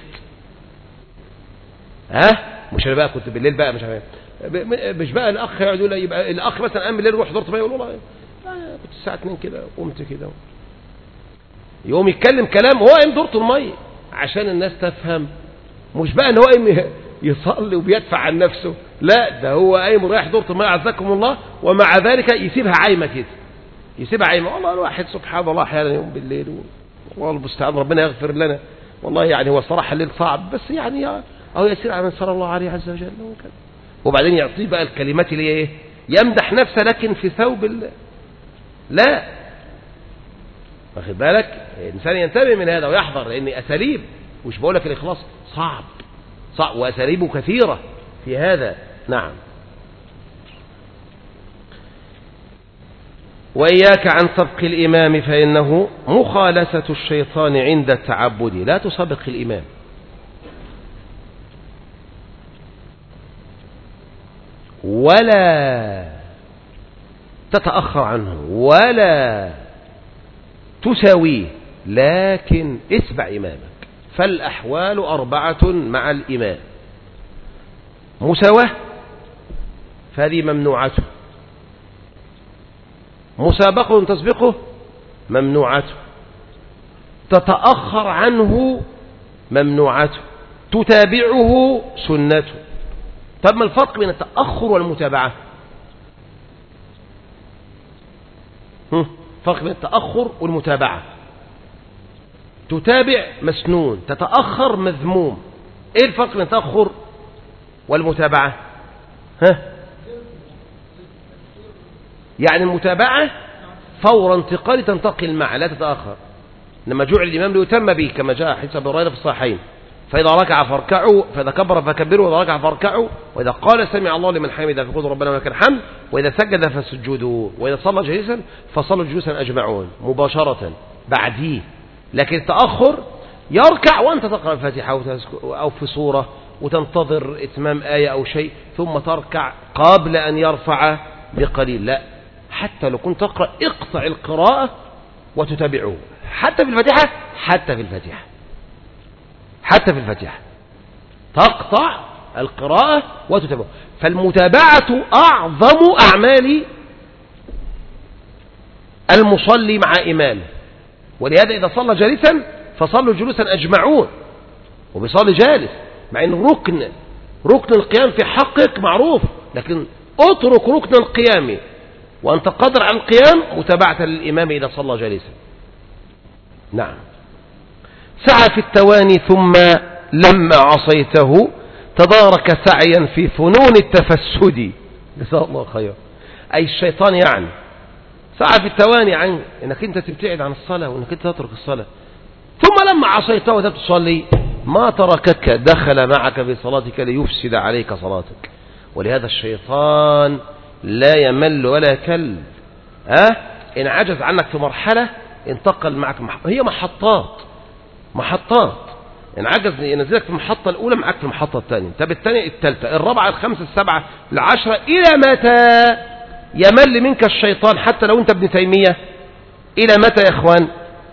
مش أنا بقى كنت بالليل بقى مش بقى الأخ يقعد يقول يبقى الأخ مثلا قام بالليل روح حضرت بقى يقول والله كنت الساعة 2 كده قمت كده يقوم يتكلم كلام هو قايم دورته المية عشان الناس تفهم. مش بقى ان هو قايم يصلي وبيدفع عن نفسه لا ده هو قايم رايح دورته المية عزكم الله ومع ذلك يسيبها عايمة كده والله الواحد سبحان الله احيانا يوم بالليل والله المستعان ربنا يغفر لنا والله يعني هو الصراحة الليل صعب بس يعني أو يسير على من سر الله عليه عز وجل وكذا. وبعدين يعطيه بقى الكلمات اللي ايه يمدح نفسه لكن في ثوب لا واخد بالك. الإنسان ينتبه من هذا ويحذر لأن أساليب وش بقول لك الإخلاص صعب وأساليبه كثيرة في هذا. نعم وإياك عن سبق الإمام فإنه مخالسة الشيطان عند التعبد. لا تسبق الإمام، ولا تتأخر عنه، ولا تساويه، لكن اتبع إمامك. فالأحوال 4 مع الإمام: مساواة، فهذه ممنوعته. مسابقة تسبقه، ممنوعته. تتأخر عنه، ممنوعته. تتابعه، سنته. طب ما الفرق بين التأخر والمتابعة؟ فرق بين التأخر والمتابعة: تتابع مسنون، تتأخر مذموم. ايه الفرق بين التأخر والمتابعة؟ يعني المتابعة فور انتقال تنتقل معه، لا تتأخر. لما جعل الإمام ليتم به كما جاء حديث أبي هريرة في الصحيحين: فإذا ركع فاركعوا، فإذا كبر فكبروا، وإذا ركع فاركعوا، وإذا قال سمع الله لمن حمده فقولوا ربنا ولك الحمد، وإذا سجد فسجدوا، وإذا صلى جالسا فصلوا جلوسا أجمعون، مباشرة بعديه. لكن التأخر يركع وأنت تقرأ الفاتحة أو في سورة وتنتظر إتمام آية أو شيء، ثم تركع قبل أن يرفع بقليل. لا، حتى لو كنت تقرأ اقطع القراءة وتتابعه، حتى في الفاتحة، حتى في الفاتحة تقطع القراءة وتتابعه. فالمتابعة أعظم أعمال المصلي مع إمامه. ولهذا إذا صلى جالسا فصلوا جلوسا أجمعون، وبيصلي جالس، مع أن ركن القيام في حقك معروف، لكن اترك ركن القيام وأنت قادر على القيام متابعة للإمام إذا صلى جالسا. نعم. سعى في التواني ثم لما عصيته تدارك سعيا في فنون التفسد. جزاه الله خيرا. أي الشيطان يعني سعى في التواني عن انك انت تبتعد عن الصلاة وانك انت تترك الصلاة، ثم لما عصيته وذهبت تصلي ما تركك، دخل معك في صلاتك ليفسد عليك صلاتك. ولهذا الشيطان لا يمل ولا يكل. إن عجز عنك في مرحلة انتقل معك هي محطات. إن عجز ينزلك في المحطة الأولى معك في المحطة الثانية، طب الثانية، الثالثة، الرابعة، الخامسة، السابعة، العشرة، إلى متى يمل منك الشيطان؟ حتى لو أنت ابن تيمية، إلى متى يا إخوان؟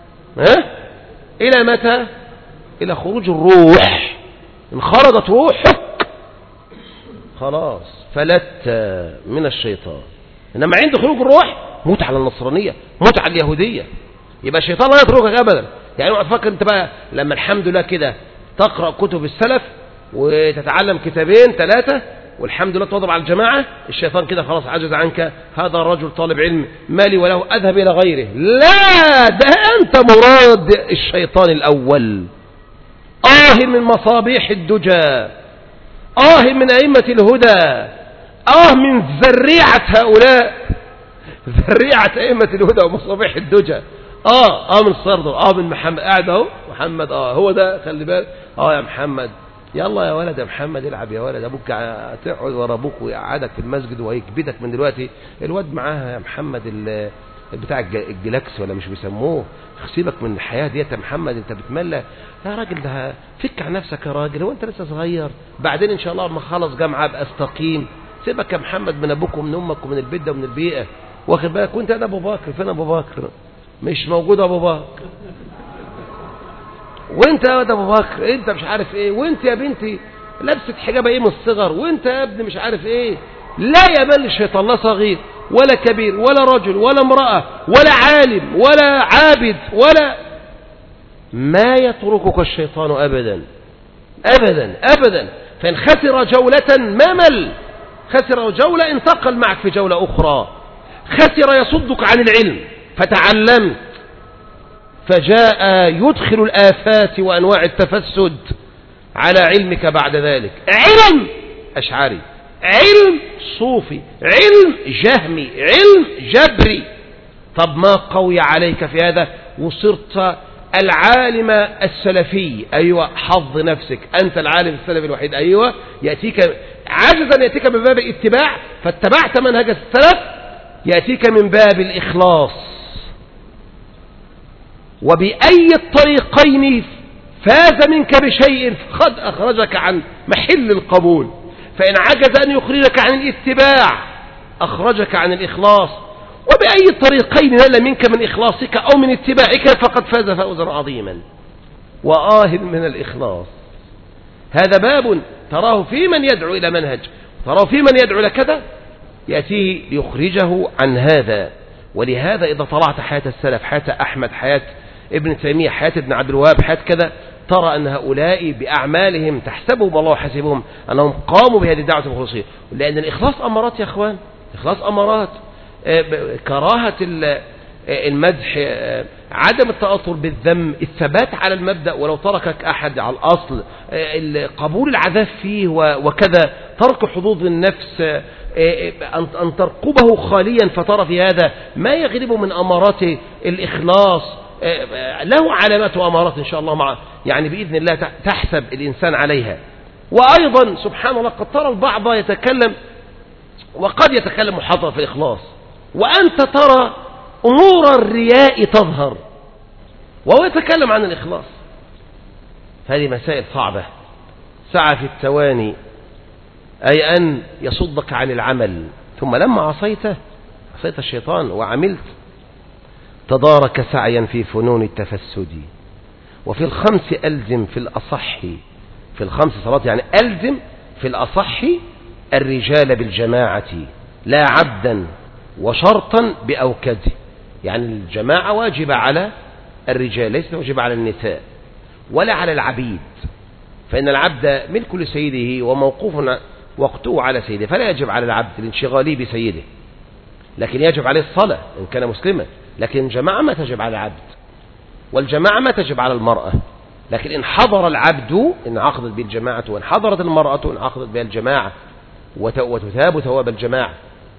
إلى متى؟ إلى خروج الروح. إن خرجت روحك خلاص فلت من الشيطان. إنما عند خروج الروح موت على النصرانية، موت على اليهودية، يبقى الشيطان لا يتركك أبدا. يعني اوعى تفكر أنت بقى لما الحمد لله كده تقرأ كتب السلف وتتعلم 2 3 والحمد لله تواظب على الجماعة، الشيطان كده خلاص عجز عنك. هذا الرجل طالب علم مالي وله، أذهب إلى غيره. لا، ده أنت مراد الشيطان الأول. من مصابيح الدجى، من أئمة الهدى، من ذريعة هؤلاء، ذريعة أئمة الهدى ومصابيح الدجى. من الصردر، من محمد قاعد اهو، محمد هو ده، خلي بالك. يا محمد، يلا يا ولد يا محمد العب يا ولد، ابوك هتقعد ورا ابوك ويقعدك في المسجد وهيكبدك من دلوقتي. الواد معاها يا محمد بتاع الجلاكس ولا مش بيسموه، سيبك من الحياة ديت يا محمد، انت بتملى يا راجل، ده فك عن نفسك يا راجل، هو انت لسه صغير، بعدين ان شاء الله لما اخلص جامعة ابقى استقيم. سيبك يا محمد من ابوك ومن امك ومن البيت ده ومن البيئة، واخد بالك. وانت ده ابو بكر، فين ابو بكر؟ مش موجود ابو بكر. وانت يا ابو بكر انت مش عارف ايه، وانت يا بنتي لابسه حجابه ايه من الصغر، وانت يا ابني مش عارف ايه. لا يمل الشيطان، لا صغير ولا كبير ولا رجل ولا امرأة ولا عالم ولا عابد ولا ما يتركك الشيطان أبدا أبدا أبدا. فإن خسر جولة ما مل، خسر جولة انتقل معك في جولة أخرى، خسر يصدك عن العلم فتعلمت فجاء يدخل الآفات وأنواع التفسد على علمك بعد ذلك. علم أشعري، علم صوفي، علم جهمي، علم جبري. طب ما قوي عليك في هذا وصرت العالم السلفي؟ أيوة، حظ نفسك، أنت العالم السلفي الوحيد. أيوة، يأتيك عاجزا، يأتيك بباب الاتباع، فاتبعت منهج السلف يأتيك من باب الإخلاص، وبأي الطريقين فاز منك بشيء قد أخرجك عن محل القبول، فإن عجز أن يخرجك عن الاتباع أخرجك عن الإخلاص، وبأي الطريقين نال منك من إخلاصك أو من اتباعك فقد فاز فوزا عظيما. من الإخلاص هذا باب تراه في من يدعو إلى منهج، تراه في من يدعو لكذا يأتيه ليخرجه عن هذا. ولهذا إذا طلعت حياة السلف، حياة أحمد، حياة ابن تيمية، حياة ابن عبد الوهاب، حياة كذا، ترى أن هؤلاء بأعمالهم تحسبهم الله حسبهم أنهم قاموا بهذه الدعوة المخلصية، لأن الإخلاص أمارات يا أخوان، إخلاص أمارات. كراهة المدح، عدم التأثر بالذم، الثبات على المبدأ ولو تركك أحد على الأصل، قبول العذاب فيه وكذا، ترك حظوظ النفس، أن ترقبه خاليا فترى في هذا ما يغلب من أمارات الإخلاص. له علامات وأمارات إن شاء الله مع يعني بإذن الله تحسب الإنسان عليها. وأيضا سبحان الله قد ترى البعض يتكلم وقد يتكلم محاضرة في الإخلاص وأنت ترى أمور الرياء تظهر وهو يتكلم عن الإخلاص. هذه مسائل صعبة، سعى في التواني، أي أن يصدك عن العمل، ثم لما عصيت الشيطان وعملت تدارك سعيا في فنون التفسد. وفي الخمس ألزم في الأصح، في الخمس صلاة يعني ألزم في الأصح الرجال بالجماعة لا عبدا وشرطا بأوكد. يعني الجماعة واجبة على الرجال، ليست واجبة على النساء ولا على العبيد، فإن العبد ملك لسيده وموقوف وقته على سيده، فلا يجب على العبد الانشغالي بسيده، لكن يجب عليه الصلاة إن كان مسلما. لكن الجماعة ما تجب على العبد، والجماعة ما تجب على المرأة. لكن إن حضر العبد انعقدت به الجماعة، وإن حضرت المرأة انعقدت بها الجماعة وتثاب ثواب الجماعة.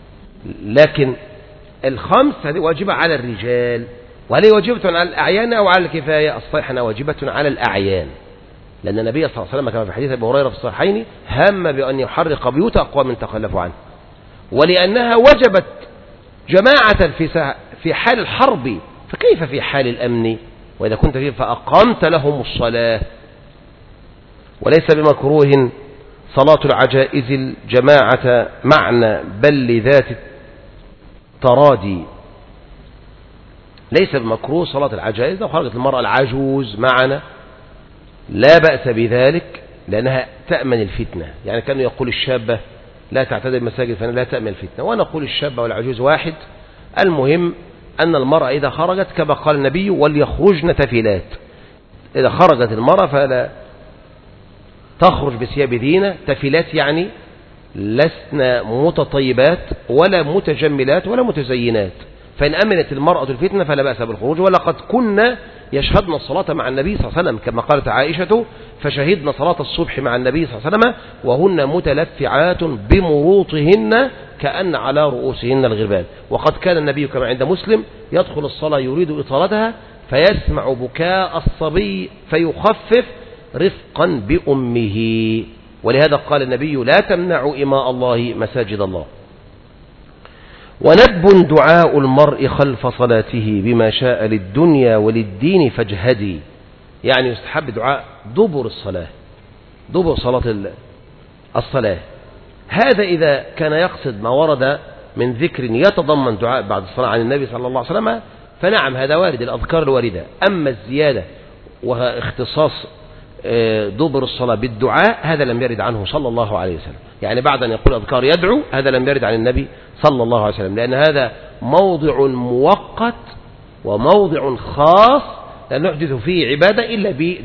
لكن الخمس هذه واجبة على الرجال، وهل واجبة على الأعيان أو على الكفاية؟ الصحيح أنها واجبة على الأعيان، لأن النبي صلى الله عليه وسلم كما في حديث أبي هريرة في الصحيحين هم بأن يحرق بيوت أقوام تخلفوا عنه، ولأنها وجبت جماعة في حال الحرب، فكيف في حال الأمن؟ وإذا كنت فيه فأقمت لهم الصلاة. وليس بمكروه صلاة العجائز الجماعة معنى بل لذات الترادي. ليس بمكروه صلاة العجائز لو خرجت المرأة العجوز معنا لا بأس بذلك، لأنها تأمن الفتنة. يعني كانوا يقول الشابة لا تعتدي المساجد فإنها لا تأمن الفتنة، ونقول الشابة والعجوز واحد. المهم أن المرأة إذا خرجت كما قال النبي وليخرجن تفلات، إذا خرجت المرأة فلا تخرج بثياب دينة تفلات، يعني لسنا متطيبات ولا متجملات ولا متزينات. فإن أمنت المرأة الفتنة فلا بأس بالخروج. ولقد كنا يشهدنا الصلاة مع النبي صلى الله عليه وسلم كما قالت عائشة فشهدنا صلاة الصبح مع النبي صلى الله عليه وسلم وهن متلفعات بمروطهن كأن على رؤوسهن الغربان. وقد كان النبي كما عند مسلم يدخل الصلاة يريد إطالتها فيسمع بكاء الصبي فيخفف رفقا بأمه. ولهذا قال النبي لا تمنعوا إماء الله مساجد الله. وندب دعاء المرء خلف صلاته بما شاء للدنيا وللدين فاجهدي. يعني يستحب دعاء دبر الصلاة، دبر صلاة الصلاة. هذا إذا كان يقصد ما ورد من ذكر يتضمن دعاء بعد الصلاة عن النبي صلى الله عليه وسلم فنعم هذا وارد، الأذكار الواردة. أما الزيادة واختصاص دبر الصلاة بالدعاء هذا لم يرد عنه صلى الله عليه وسلم. يعني بعد أن يقول أذكار يدعو هذا لم يرد عن النبي صلى الله عليه وسلم، لأن هذا موضع مؤقت وموضع خاص لا نحدث فيه عبادة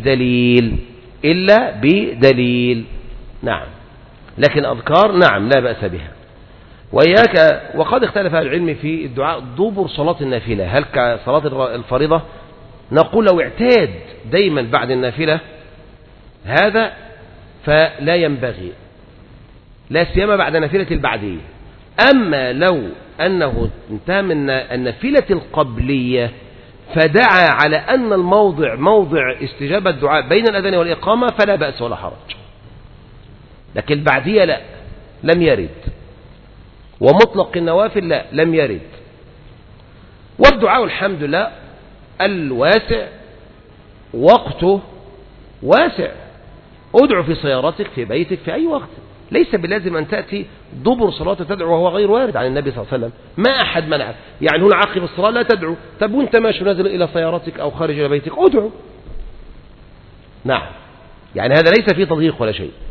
إلا بدليل. نعم، لكن أذكار نعم لا بأس بها. وإياك وقد اختلف العلم في الدعاء دبر صلاة النافلة، هل كصلاة الفريضة؟ نقول لو اعتاد دايما بعد النافلة هذا فلا ينبغي، لا سيما بعد نافلة البعدية. أما لو أنه انتهى من النافلة القبلية فدعا على أن الموضع موضع استجابة الدعاء بين الأذان والإقامة فلا بأس ولا حرج. لكن البعدية لا، لم يرد. ومطلق النوافل لا، لم يرد. والدعاء الحمد لله الواسع وقته واسع، ادعو في سيارتك في بيتك في أي وقت، ليس بلازم أن تأتي دبر صلاة تدعو وهو غير وارد عن النبي صلى الله عليه وسلم، ما أحد منعك. يعني هنا عقب الصلاة لا تدعو، طب وانت ماشي نازل إلى سيارتك أو خارج إلى بيتك ادعو. نعم، يعني هذا ليس فيه تضييق ولا شيء.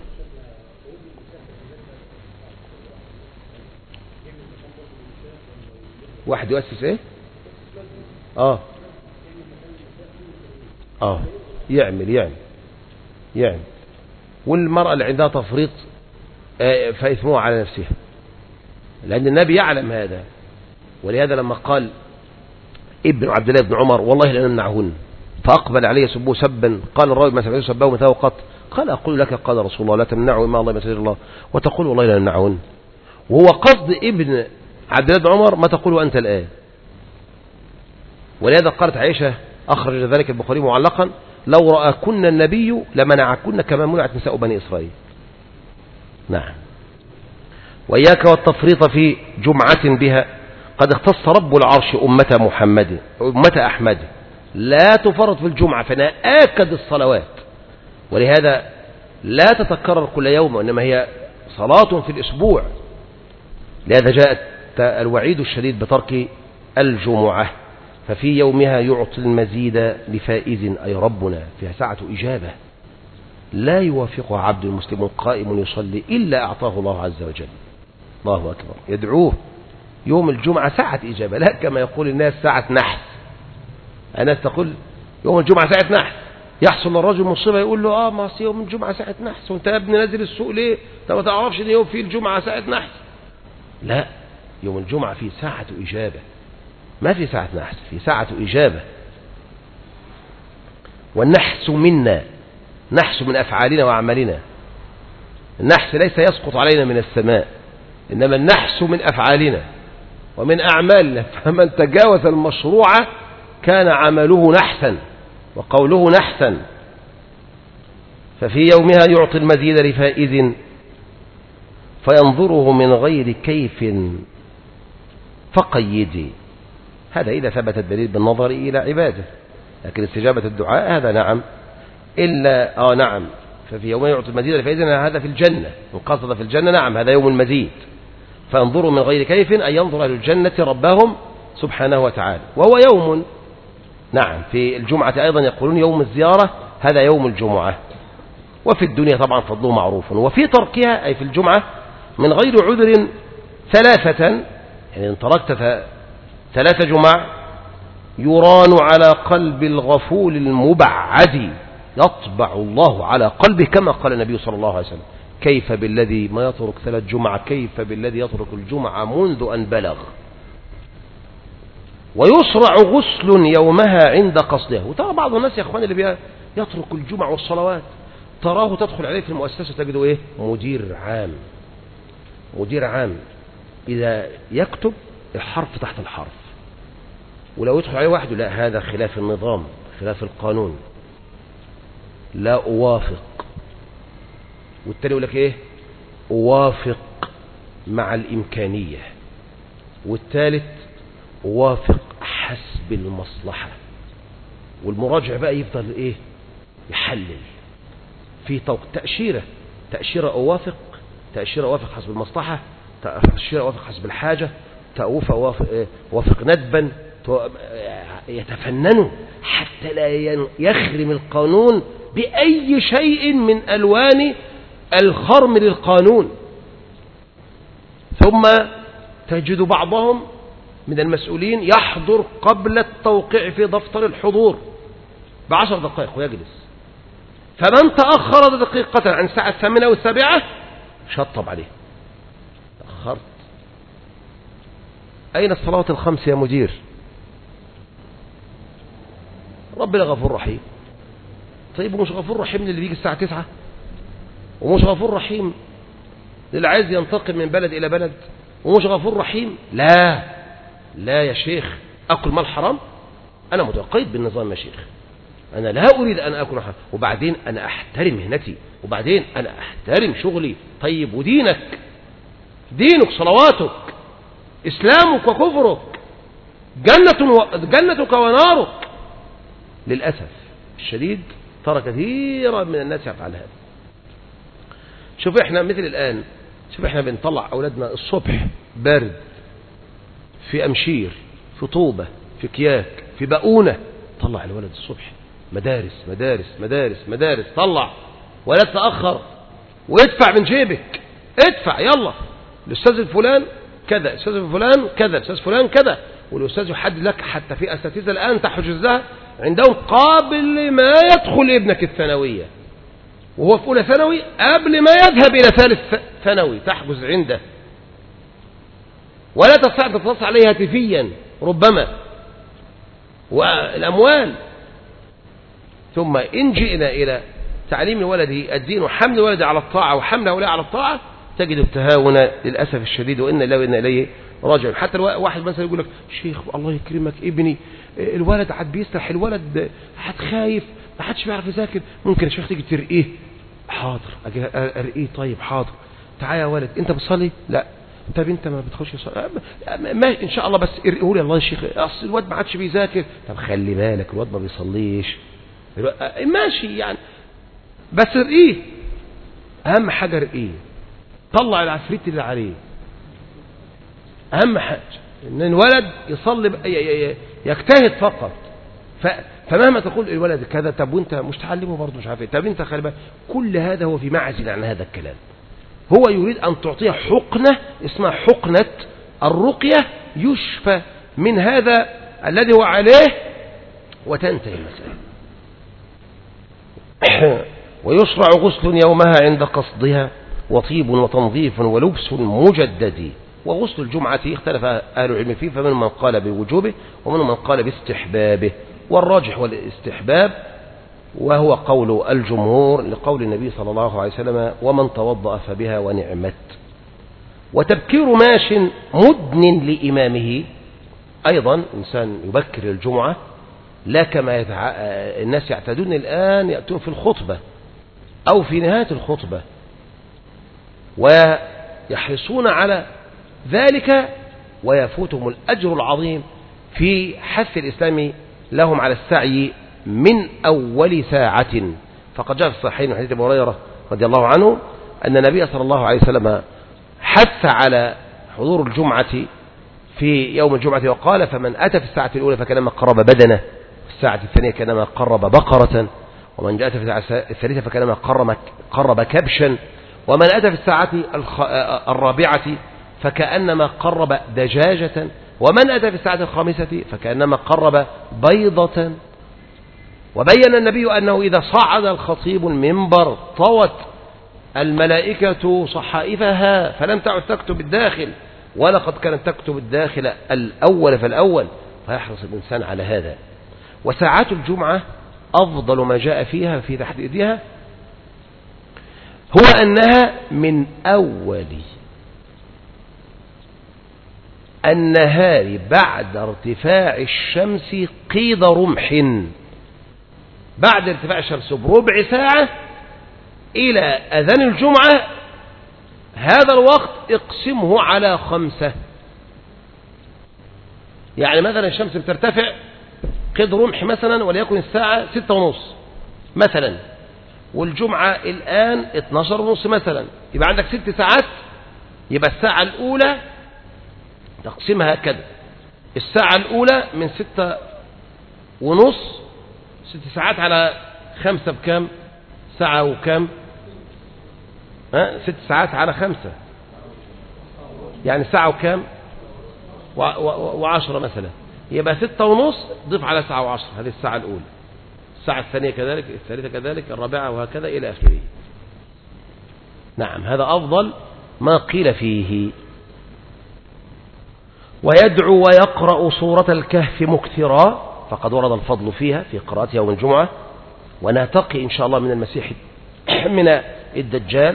واحد يؤسس ايه؟ يعمل والمرأة اللي عندها تفريط فإثمها على نفسها، لأن النبي يعلم هذا. ولهذا لما قال ابن عبد الله بن عمر والله لنمنعهن، فأقبل عليه سبوه سبا، قال الراوي ما سمعته سباه متى وقت، قال أقول لك قال رسول الله لا تمنعوا إما الله مسجد الله وتقول والله لنمنعهن. وهو قصد ابن عبد الله بن عمر ما تقول أنت الآن. ولهذا قالت عائشة أخرج ذلك البخاري معلقا لو رأكن النبي لمنعكن كما منعت نساء بني إسرائيل. نعم. وإياك والتفريط في جمعة بها، قد اختص رب العرش أمة أحمد لا تفرط في الجمعة، فإنها آكد الصلوات، ولهذا لا تتكرر كل يوم، وإنما هي صلاة في الأسبوع. لهذا جاءت الوعيد الشديد بترك الجمعة. ففي يومها يعطي المزيد لفائز، أي ربنا فيها ساعة إجابة لا يوافقها عبد المسلم قائم يصلي إلا أعطاه الله عز وجل. الله أكبر. يدعوه يوم الجمعة ساعة إجابة، لا كما يقول الناس ساعة نحس. الناس تقول يوم الجمعة ساعة نحس، يحصل للرجل مصيبة يقول له ما يوم الجمعة ساعة نحس، وانت يا ابني نازل السوق ليه؟ انت ما تعرفش ان يوم فيه الجمعة ساعة نحس؟ لا، يوم الجمعة فيه ساعة إجابة، ما في ساعة نحس، في ساعة إجابة. والنحس منا، نحس من أفعالنا وأعمالنا. النحس ليس يسقط علينا من السماء، إنما النحس من أفعالنا ومن أعمالنا. فمن تجاوز المشروع كان عمله نحسا وقوله نحسا. ففي يومها يعطي المزيد لفائز فينظره من غير كيف فقيدي. هذا إذا ثبت الدليل بالنظر إلى عباده، لكن استجابة الدعاء هذا نعم إلا نعم. ففي يوم يعطي المزيد لفائز هذا في الجنة، من قصد في الجنة نعم هذا يوم المزيد. فانظروا من غير كيف أن ينظر أهل الجنة ربهم سبحانه وتعالى. وهو يوم نعم في الجمعة أيضا يقولون يوم الزيارة، هذا يوم الجمعة. وفي الدنيا طبعا فضله معروف. وفي تركها أي في الجمعة من غير عذر ثلاثة، يعني إن تركت 3 جمع يران على قلب الغفول المبعد يطبع الله على قلبه، كما قال النبي صلى الله عليه وسلم كيف بالذي ما يترك 3 جمع، كيف بالذي يترك الجمعة منذ أن بلغ. ويشرع غسل يومها عند قصده. وترى بعض الناس يا اخواني اللي يترك الجمعة والصلوات تراه تدخل عليه في المؤسسة تجده ايه؟ مدير عام إذا يكتب الحرف تحت الحرف، ولو يدخل عليه وحده لا هذا خلاف النظام خلاف القانون لا أوافق. والتاني يقول لك ايه؟ أوافق مع الإمكانية. والثالث أوافق حسب المصلحة. والمراجع بقى يفضل ايه؟ يحلل في تأشيرة أوافق، تأشيرة أوافق حسب المصلحة، تأشيرة أوافق حسب الحاجة، أوافق ندبا. يتفننوا حتى لا يخرم القانون بأي شيء من ألوان الخرم للقانون. ثم تجد بعضهم من المسؤولين يحضر قبل التوقيع في دفتر الحضور ب10 دقائق ويجلس، فمن تأخر دقيقة عن ساعة 8 أو 7 شطب عليه. تأخرت. أين الصلوات الخمس يا مدير؟ ربنا غفور رحيم. طيب ومش غفور رحيم للي بيجي الساعة 9؟ ومش غفور رحيم للي عايز ينتقل من بلد إلى بلد؟ ومش غفور رحيم؟ لا يا شيخ، أكل مال حرام؟ أنا متقيد بالنظام يا شيخ، أنا لا أريد أن أكل حرام، وبعدين أنا أحترم مهنتي، وبعدين أنا أحترم شغلي. طيب ودينك؟ دينك صلواتك إسلامك وكفرك، جنتك ونارك. للأسف الشديد ترى كثيرا من الناس يفعل هذا. شوف احنا مثل الآن، شوف احنا بنطلع أولادنا الصبح بارد، في أمشير، في طوبة، في كياك، في بقونة، طلع الولد الصبح مدارس مدارس مدارس مدارس، طلع ولا تتأخر وادفع من جيبك، ادفع يلا، الأستاذ الفلان كذا، الأستاذ الفلان كذا، الأستاذ فلان كذا، والأستاذ يحدد لك. حتى في أساتذة الآن تحجزها عندهم قبل ما يدخل ابنك الثانوية، وهو في أولى ثانوي قبل ما يذهب إلى ثالث ثانوي تحجز عنده، ولا تستطيع أن تتصل عليه هاتفيا ربما، والأموال. ثم إن جئنا إلى تعليم ولده الدين وحمل ولده على الطاعة وحمل أولاه على الطاعة، تجد التهاون للأسف الشديد، وإن الله وإن إليه راجع. حتى واحد مثلا يقول لك شيخ الله يكرمك ابني الولد عاد بيسرح، الولد عاد خايف، ما حدش بيعرف يذاكر، ممكن يا شيخ تيجي ترقيه؟ حاضر أجي أرقيه. طيب حاضر، تعالى يا ولد أنت بتصلي؟ لا. طب أنت ما بتخش يصلي؟ ما إن شاء الله، بس ارقيه لي الله يا شيخ، أصل الولد ما عادش بيذاكر. طب خلي بالك الولد ما بيصليش، ماشي يعني، بس ارقيه، أهم حاجة ارقيه، طلع العفريت اللي عليه، أهم حاجة إن الولد يصلي يجتهد فقط. فمهما تقول الولد كذا، طب وانت مش تعلمه برضه مش عارف ايه، طب انت خلي بالك، كل هذا هو في معزل عن هذا الكلام. هو يريد أن تعطيه حقنة اسمها حقنة الرقية، يشفى من هذا الذي هو عليه وتنتهي المسألة. ويشرع غسل يومها عند قصدها، وطيب وتنظيف ولبس مجدد. وغسل الجمعة اختلف أهل العلم فيه، فمنهم من قال بوجوبه ومنهم من قال باستحبابه، والراجح والاستحباب، وهو قول الجمهور لقول النبي صلى الله عليه وسلم ومن توضأ فبها ونعمت. وتبكير ماش مدن لإمامه، أيضا إنسان يبكر الجمعة، لا كما الناس يعتادون الآن، يأتون في الخطبة أو في نهاية الخطبة ويحرصون على ذلك، ويفوتهم الأجر العظيم في حث الإسلام لهم على السعي من أول ساعة. فقد جاء في الصحيحين من حديث أبي هريرة رضي الله عنه أن النبي صلى الله عليه وسلم حث على حضور الجمعة في يوم الجمعة، وقال فمن أتى في الساعة الأولى فكانما قرب بدنه، في الساعة الثانية كانما قرب بقرة، ومن جاء في الساعة الثالثة فكانما قرب كبشا، ومن أتى في الساعة الرابعة فكأنما قرب دجاجة، ومن أتى في الساعة الخامسة فكأنما قرب بيضة. وبين النبي أنه إذا صعد الخطيب المنبر طوت الملائكة صحائفها فلم تعد تكتب الداخل، ولقد كانت تكتب الداخل الأول فالأول، فيحرص الإنسان على هذا. وساعات الجمعة أفضل ما جاء فيها في تحديدها هو أنها من أول النهار بعد ارتفاع الشمس قيد رمح، بعد ارتفاع الشمس بربع ساعة إلى أذان الجمعة، هذا الوقت اقسمه على 5. يعني مثلا الشمس بترتفع قيد رمح مثلا، وليكن الساعة 6:30 مثلا، والجمعة الآن 12:30 مثلا، يبقى عندك 6 ساعات. يبقى الساعة الأولى تقسمها كده، الساعة الأولى من 6:30، 6 ساعات على 5 بكام؟ ساعة وكام؟ 6 ساعات على 5 يعني ساعة وكام؟ و10 مثلا، يبقى 6:30 ضيف على ساعة و10، هذه الساعة الأولى. الساعة الثانية كذلك، الثالثة كذلك، الرابعة، وهكذا إلى آخره. نعم، هذا أفضل ما قيل فيه. ويدعو ويقرأ سورة الكهف مكثرا، فقد ورد الفضل فيها في قراءة يوم الجمعة. ونتقي إن شاء الله من المسيح من الدجال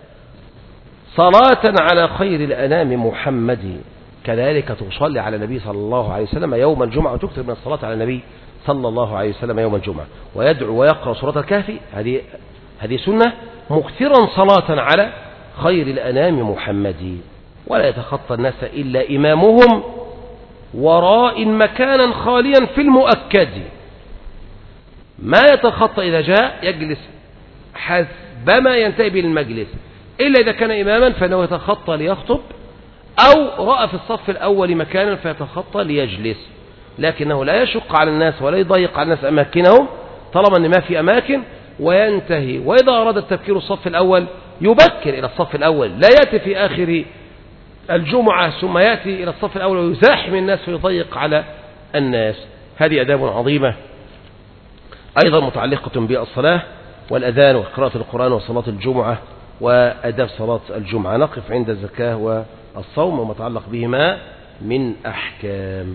صلاة على خير الأنام محمد، كذلك تصلي على النبي صلى الله عليه وسلم يوم الجمعة، وتكثر من الصلاة على النبي صلى الله عليه وسلم يوم الجمعة. ويدعو ويقرأ سورة الكهف، هذه سنة، مكثرا صلاة على خير الأنام محمد. ولا يتخطى الناس إلا إمامهم وراء مكانا خاليا في المؤكد. ما يتخطى إذا جاء يجلس حسبما ينتهي به المجلس، إلا إذا كان إماما فإنه يتخطى ليخطب، أو رأى في الصف الأول مكانا فيتخطى ليجلس، لكنه لا يشق على الناس ولا يضيق على الناس أماكنهم طالما أن ما في أماكن، وينتهي. وإذا أراد التبكير الصف الأول يبكر إلى الصف الأول، لا يأتي في آخر الجمعة ثم يأتي إلى الصف الأول ويزاحم الناس ويضيق على الناس. هذه أداب عظيمة أيضا متعلقة بالصلاة والأذان وقراءة القرآن وصلاة الجمعة وأداب صلاة الجمعة. نقف عند الزكاة والصوم وما يتعلق بهما من أحكام.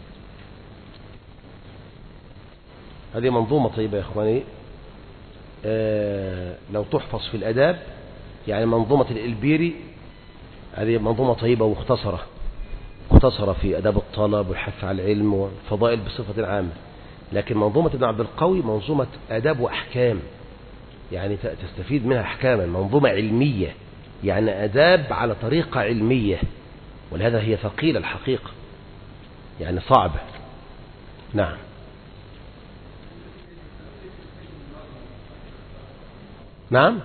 هذه منظومة طيبة يا إخواني، لو تحفظ في الأداب، يعني منظومة الإلبيري هذه منظومة طيبة مختصرة في أداب الطلب والحث على العلم والفضائل بصفة عامة. لكن منظومة ابن عبد القوي منظومة أداب وأحكام، يعني تستفيد منها أحكاما، منظومة علمية، يعني أداب على طريقة علمية، ولهذا هي ثقيلة الحقيقة، يعني صعبة. نعم. نعم،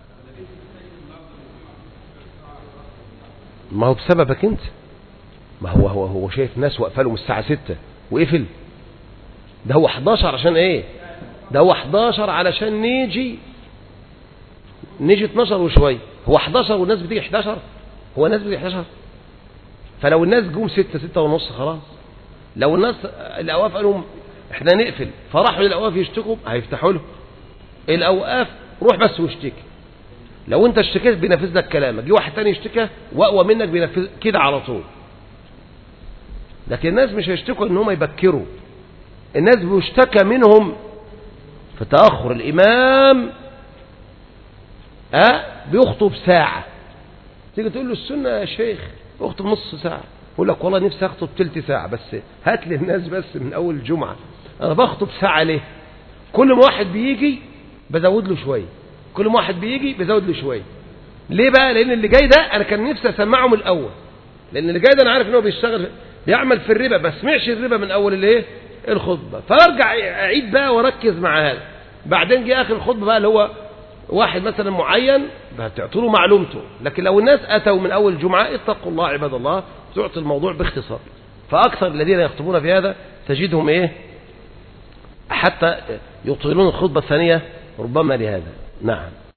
ما هو بسببك انت، ما هو شايف ناس واقفه له من الساعه 6 وقفل. ده هو 11 عشان ايه؟ ده هو 11 علشان نيجي 12 وشويه. هو 11 والناس بتيجي 11؟ هو الناس بتيجي 11؟ فلو الناس جم 6 ونص خلاص. لو الناس الاوقاف قالوا احنا نقفل فراحوا للاوقاف يشتكوا، هيفتحوا له الاوقاف. روح بس واشتكي. لو انت اشتكيت بينفذ لك كلامك، جه واحد تاني يشتكى واقوى منك بينفذ كده على طول. لكن الناس مش هيشتكوا ان هم يبكروا، الناس بيشتكى منهم في تأخر. الإمام بيخطب ساعة، تيجي تقول له السنة يا شيخ اخطب نص ساعة، يقول لك والله نفسي اخطب تلت ساعة، بس هات لي الناس بس من أول الجمعة. أنا بخطب ساعة ليه؟ كل ما واحد بيجي بزود له شوية، كل ما واحد بيجي بزود له شوية. ليه بقى؟ لأن اللي جاي ده أنا كان نفسي أسمعه من الأول، لأن اللي جاي ده أنا عارف إنه بيشتغل بيعمل في الربا، ما سمعش الربا من أول الايه الخطبة، فارجع أعيد بقى واركز مع هذا. بعدين جه آخر الخطبة بقى اللي هو واحد مثلا معين بتعطوا له معلومته. لكن لو الناس أتوا من أول جمعة، اتقوا الله عباد الله، تعطي الموضوع باختصار. فأكثر الذين يخطبون في هذا تجدهم إيه حتى يطيلون الخطبة الثانية ربما لهذا. نعم.